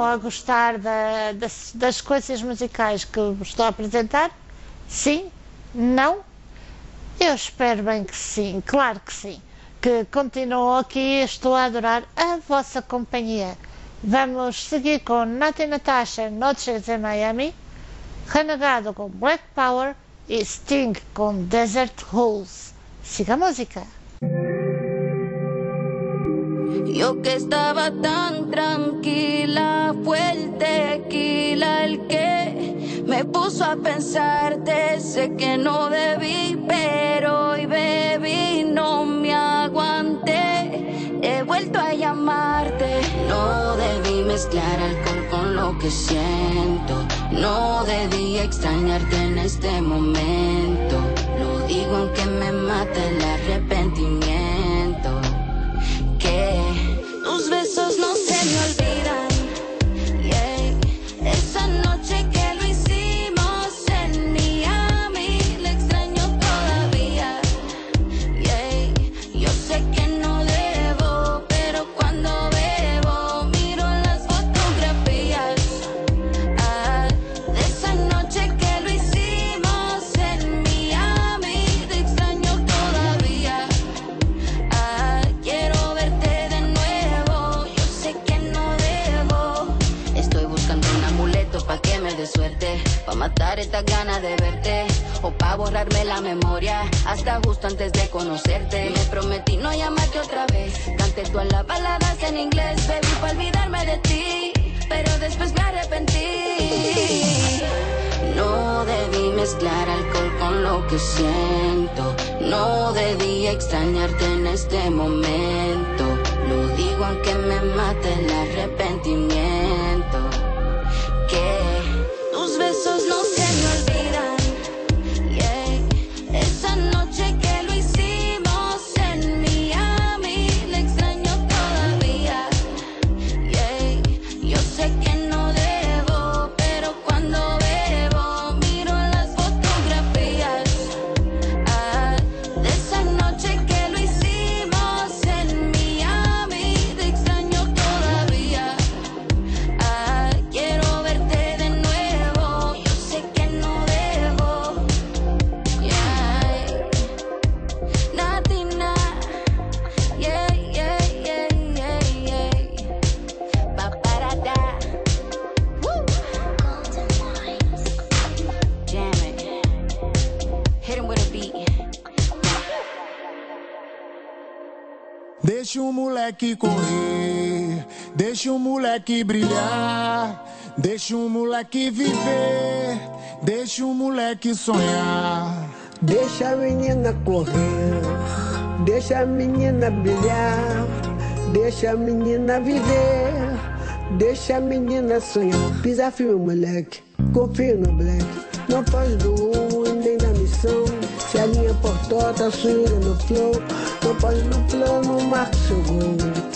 a gostar da, das, das sequências musicais que vos estou a apresentar? Sim? Não? Eu espero bem que sim, claro que sim. Que continuo aqui e estou a adorar a vossa companhia. Vamos seguir com Nati Natasha, Noches em Miami, Renegado com Black Power e Sting com Desert Holes. Siga a música. Yo que estaba tan tranquila, fue el tequila el que me puso a pensarte. Sé que no debí, pero hoy bebí, no me aguanté. He vuelto a llamarte. No debí mezclar alcohol con lo que siento. No debí extrañarte en este momento. Lo digo aunque me mate el arrepentimiento. Que tus besos no se me olvidan, yeah. Esa noche que lo hicimos en Miami, le extraño todavía, yeah. Yo sé que no debo, pero cuando bebo miro las fotografías, ah, de esa noche que lo hicimos en Miami, te extraño todavía, ah, quiero pa' que me dé suerte, pa' matar estas ganas de verte, o pa' borrarme la memoria, hasta justo antes de conocerte. Me prometí no llamarte otra vez, canté todas las baladas en inglés, bebí pa' olvidarme de ti, pero después me arrepentí. No debí mezclar alcohol con lo que siento, no debí extrañarte en este momento, lo digo aunque me mate el arrepentimiento. Que tus besos no se me olvidan, yeah. Esa noche que lo hicimos en Miami, le extraño todavía, yeah. Yo sé que no debo, pero cuando bebo miro las fotografías, ah, de esa noche que lo hicimos en Miami, te extraño todavía, ah, quiero Deixa o moleque correr, deixa o moleque brilhar, deixa o moleque viver, deixa o moleque sonhar. Deixa a menina correr, deixa a menina brilhar, deixa a menina viver, deixa a menina sonhar. Pisa firme, moleque, confia no black, não foge do rumo e nem da missão. Se a linha for torta, swinga no flow, não pode no plano, marca seu gol.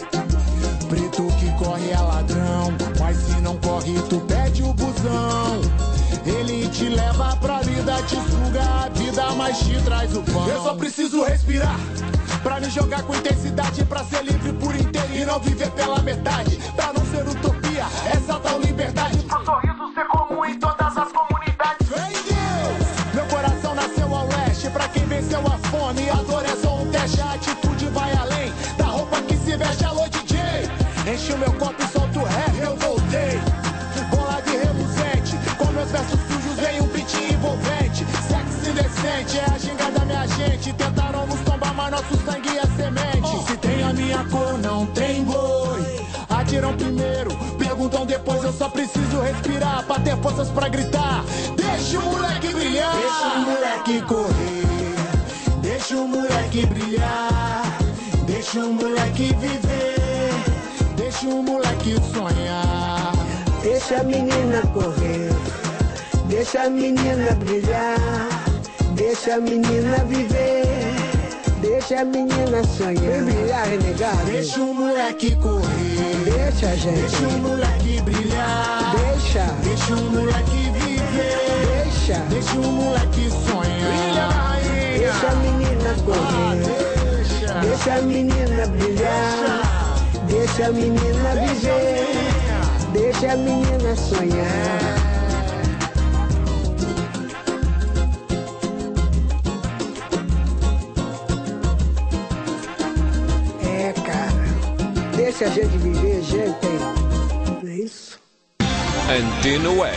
Preto que corre é ladrão, mas se não corre tu pede o busão. Ele te leva pra vida, te suga a vida, mas te traz o pão. Eu só preciso respirar pra me jogar com intensidade, pra ser livre por inteiro e não viver pela metade. Pra não ser utopia, essa tal liberdade, pro sorriso ser comum em todas as comunidades. Vem Deus! Meu coração nasceu ao leste, pra quem venceu a fome. A dor é só um teste, a atitude vai além da roupa que se veste. Alô D J, enche o meu copo e solta o rap, eu voltei. Bolado e reluzente, com meus versos sujos vem um beat envolvente. Sexy indecente, é a ginga da minha gente. Tentaram nos tombar, mas nosso sangue é semente. Se tem a minha cor, não tem boi. Atiram primeiro, perguntam depois. Eu só preciso respirar pra ter forças pra gritar. Deixa o moleque brilhar, deixa o moleque correr, deixa o moleque brilhar, deixa o moleque viver, deixa o moleque sonhar. Deixa a menina correr, deixa a menina brilhar, deixa a menina viver, deixa a menina sonhar. Vem brilhar, renegado. Deixa o moleque correr, deixa, gente. Deixa o moleque brilhar, deixa. Deixa o moleque viver, deixa. Deixa o moleque sonhar. Brilha, rainha. Deixa a menina correr, ah, deixa. Deixa a menina brilhar, deixa, deixa a menina viver, deixa a menina sonhar. É, cara, deixa a gente viver, gente. Não é isso? Antena Web.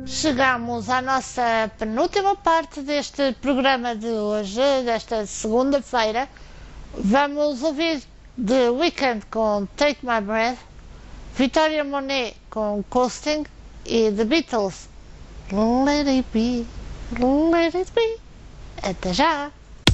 Chegamos à nossa penúltima parte deste programa de hoje, desta segunda-feira. Vamos ouvir The Weeknd com Take My Breath, Victoria Monet com Coasting e The Beatles, Let It Be, Let It Be. Até já!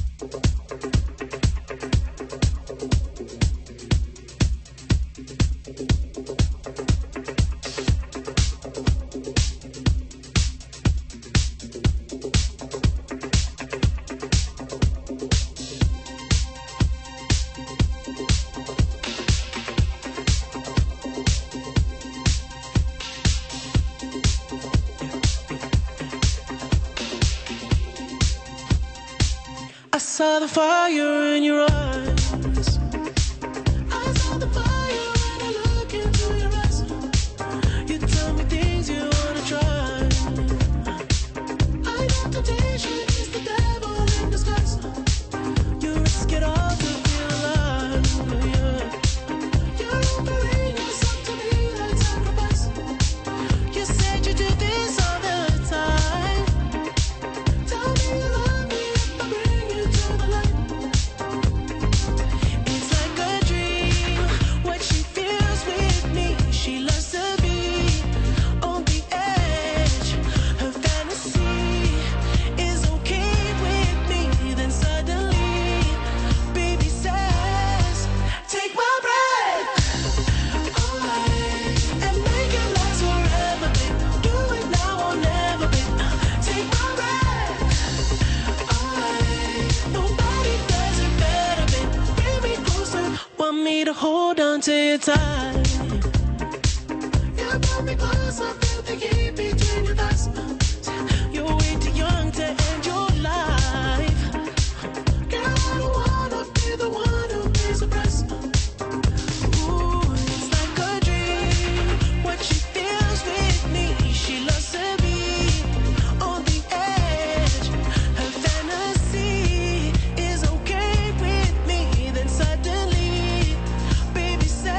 I saw the fire in your eyes. I saw the fire when I look into your eyes. You tell me things you wanna try. I know temptation is the devil in disguise. You risk it all to feel alive. Yeah. You're offering yourself to me like sacrifice. You said you do this all the time. Tell me you love me if I bring you to the light. It's like a dream, what she feels with me. She loves to be on the edge. Her fantasy is okay with me. Then suddenly, baby says, take my breath away and make it last forever, babe. Do it now or never, babe. Take my breath away. Nobody does it better, babe. Bring me closer. Want me to hold on to you tight. You brought me closer, feel the heat between your thighs. You're way too young to end your life. Girl, I don't wanna be the one who pays the price. Ooh, it's like a dream, what she feels with me. She loves to be on the edge. Her fantasy is okay with me. Then suddenly, baby says,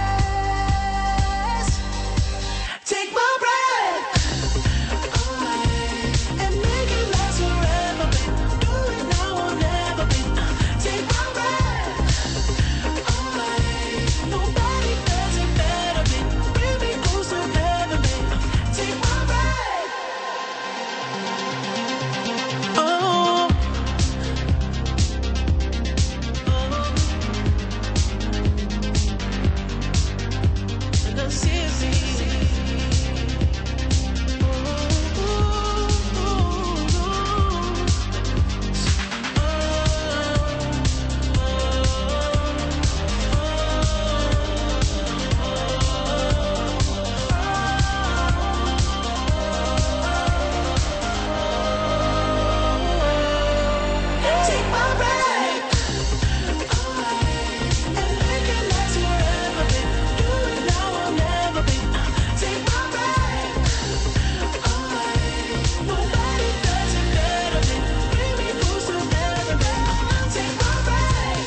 take my breath away and make it last forever, babe. Do it now or never, babe. Take my breath away. Nobody does it better, babe. Bring me closer, heaven, babe. Take my breath. Oh. Take my breath away and make it last forever, babe. Do it now or never, babe. Take my breath away. Nobody does it better, babe. Bring me closer, heaven, babe. Take my breath.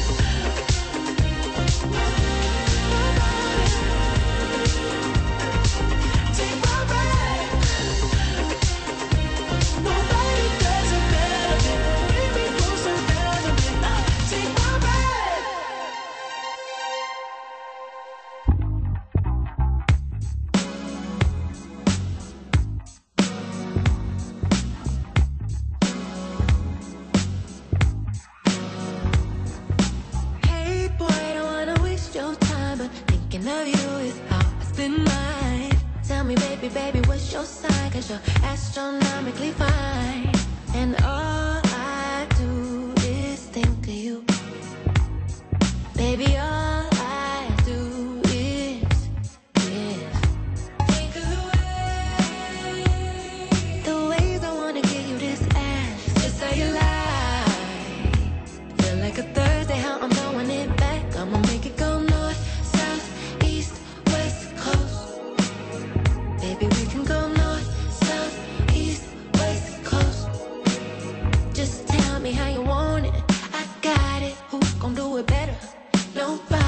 Take my breath. Nobody does it better, babe. Bring me closer, heaven, babe. Take my breath. Hey boy, I don't wanna waste your time, but thinking of you is how I spend mine. Tell me, baby, baby, what's your sign? Cause you're astronomically fine. And all I do is think of you. Baby, all I do is, is think of the way, the ways I wanna give you this ass. Just how you lie. Feel like a Thursday, how I'm throwing it back. I'ma make it go north, south, east, west coast. Baby, we can go north, south, east, west coast. Just tell me how you want it. I got it. Who gon' do it better? Nobody.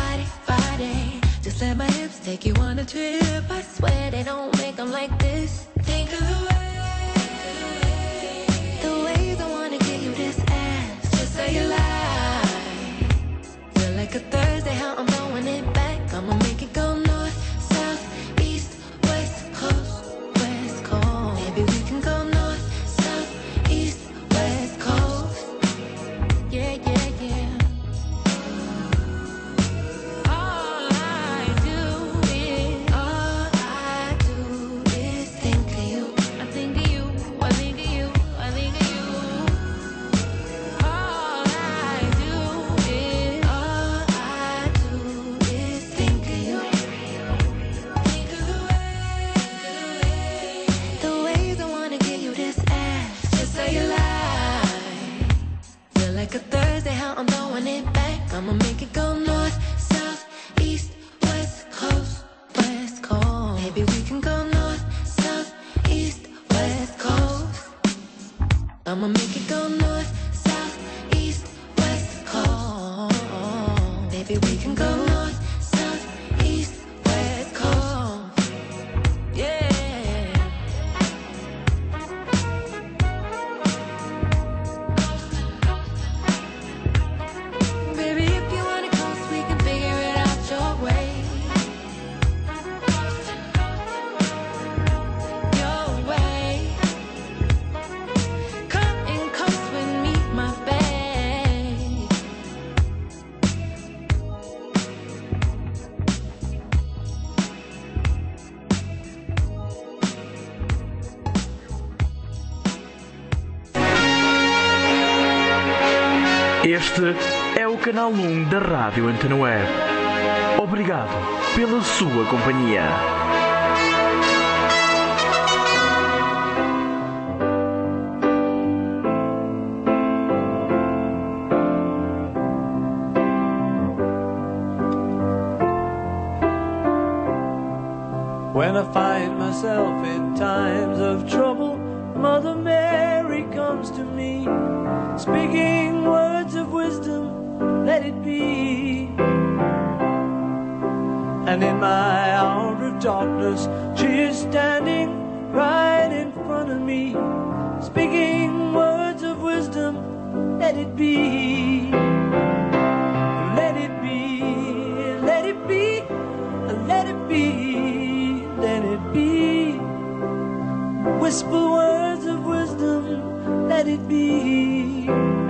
I'ma make it go north, south, east, west, coast. Baby, we can go north, south, east, west, coast. Yeah. Baby, if you wanna coast, we can figure it out your way. Your way. Come and coast with me, my babe. Este é o canal um da Rádio Antena Web. Obrigado pela sua companhia. When I find myself in times of trouble, Mother Mary comes to me, speaking words of wisdom, let it be. And in my hour of darkness, she is standing right in front of me, speaking words of wisdom, let it be. Let it be, let it be, let it be, let it be. Whisper words of wisdom, let it be.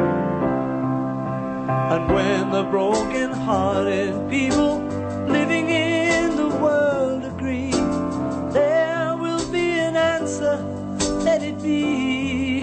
And when the broken-hearted people living in the world agree, there will be an answer, let it be.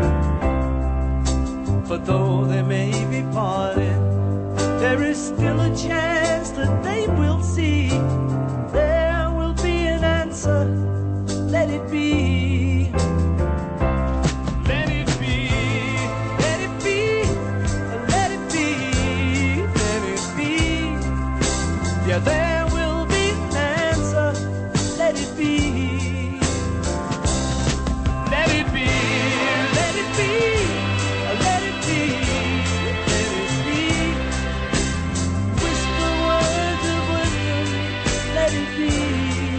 For though they may be parted, there is still a chance that they will see. There will be an answer, let it be. Let it be, let it be, let it be, let it be. Yeah, there will be an answer, let it be. Let it be, let it be, let it be, let it be. Whisper words of wisdom, let it be.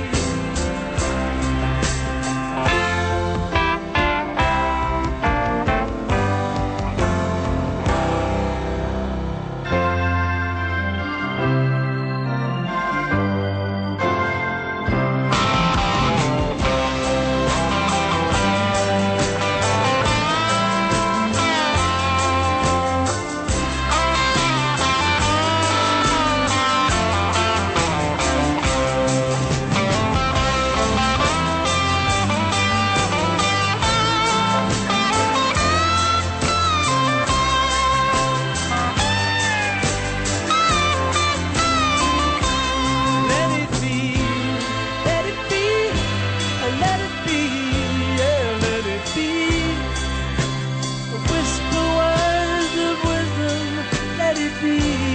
Let it be, let it be, let it be, yeah, let it be. Whisper words of wisdom, let it be.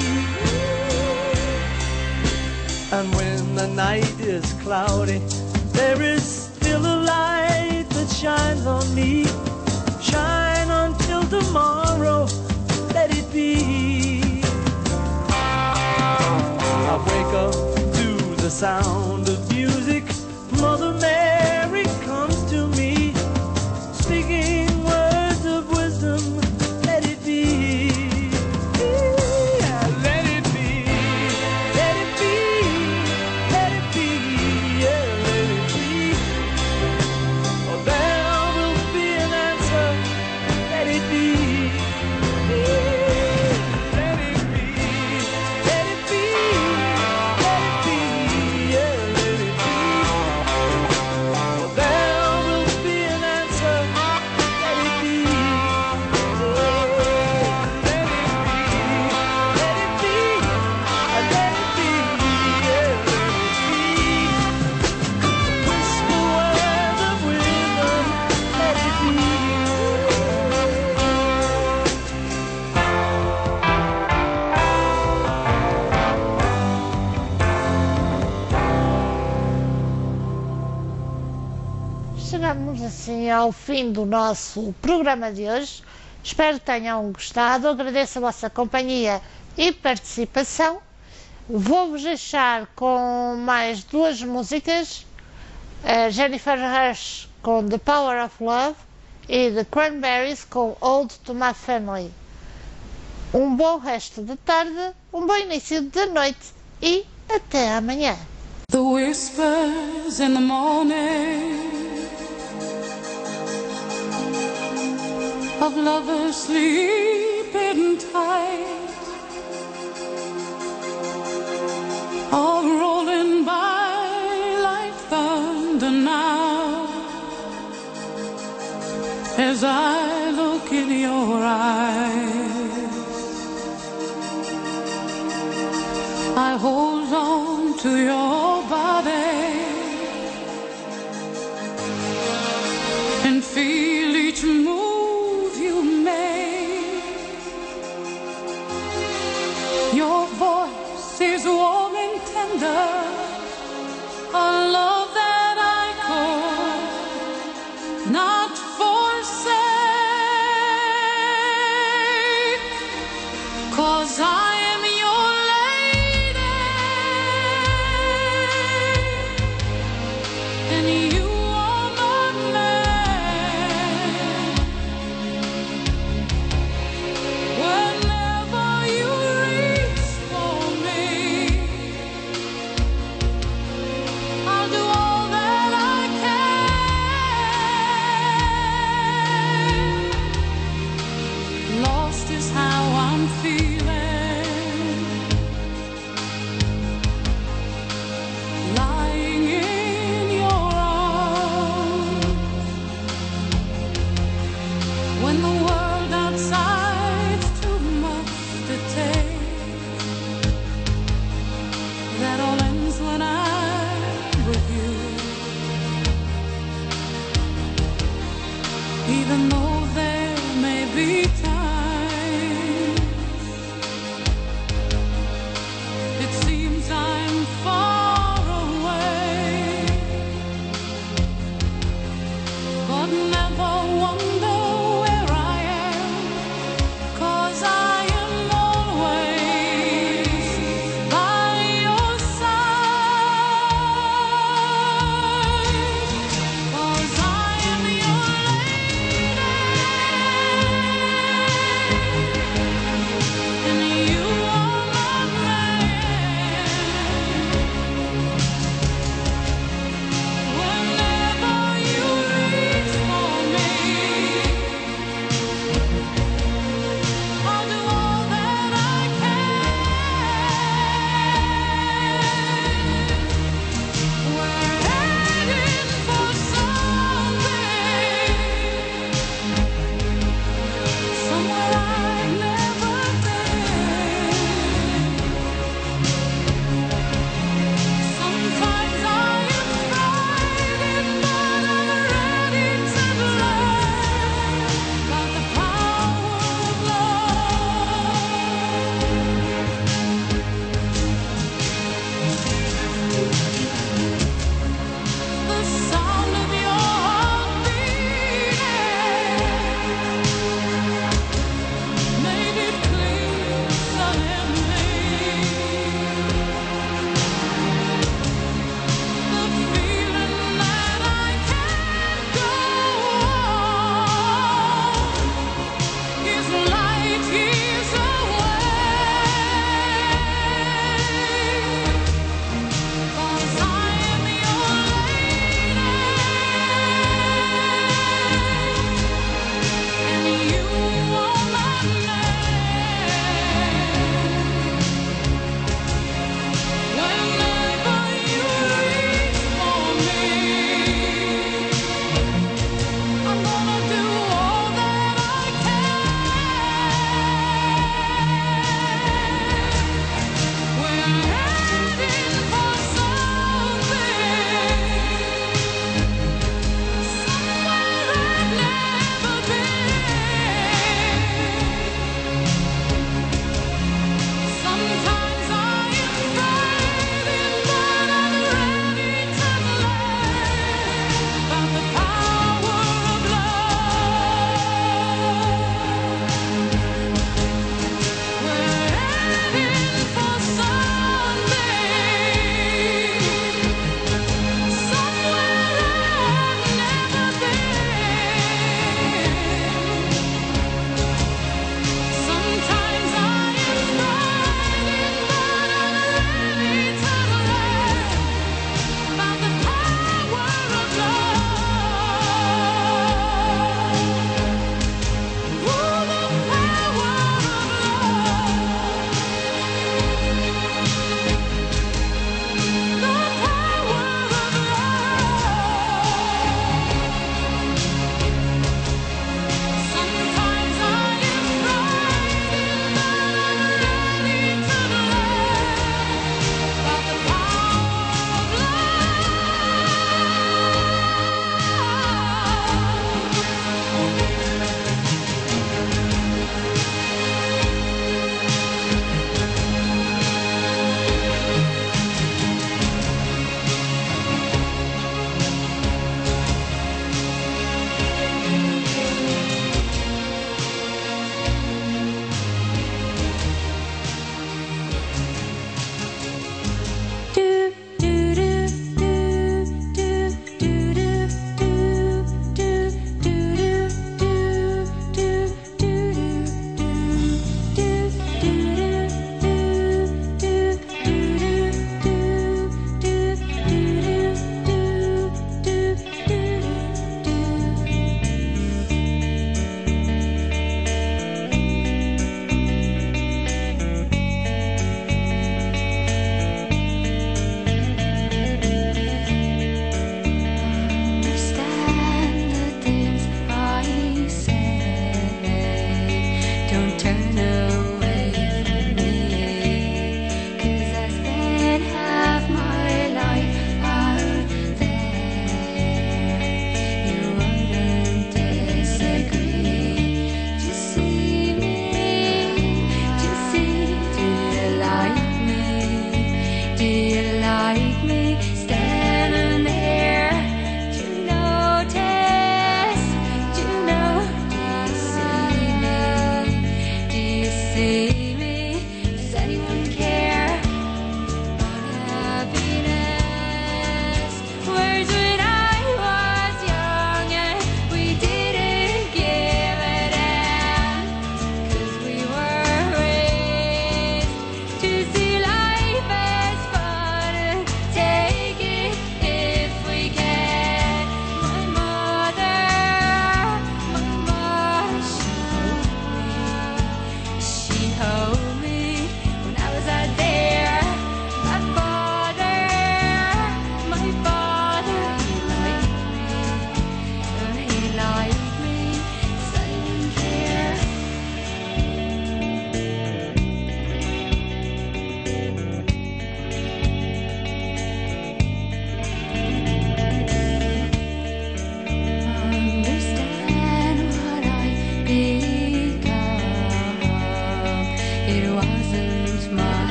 And when the night is cloudy, there is still a light that shines on me. Shine until tomorrow, let it be. I wake up to the sound of music. Mother Mary comes to me, speaking words of wisdom, let it be. Yeah, let it be, let it be, let it be, yeah, let it be. Oh, there will be an answer, let it be. Let it be, let it be, let it be, yeah, let it be. chegamos assim ao fim do nosso programa de hoje. Espero que tenham gostado. Agradeço a vossa companhia e participação. Vou-vos deixar com mais duas músicas. A Jennifer Rush com The Power of Love e The Cranberries com Ode to My Family. Um bom resto de tarde, um bom início de noite e até amanhã. The whispers in the morning of lovers sleeping tight are rolling by like thunder now as I look in your eyes. I hold on to your body and feel each move you make. Your voice is warm and tender, a love that I could not forsake, 'cause I am your lady and you are my man. Whenever you reach for me, I'll do all that I can. Lost is how I'm feeling, lying in your arms, when the world outside's too much to take. That all ends when I'm with you, even though there may be times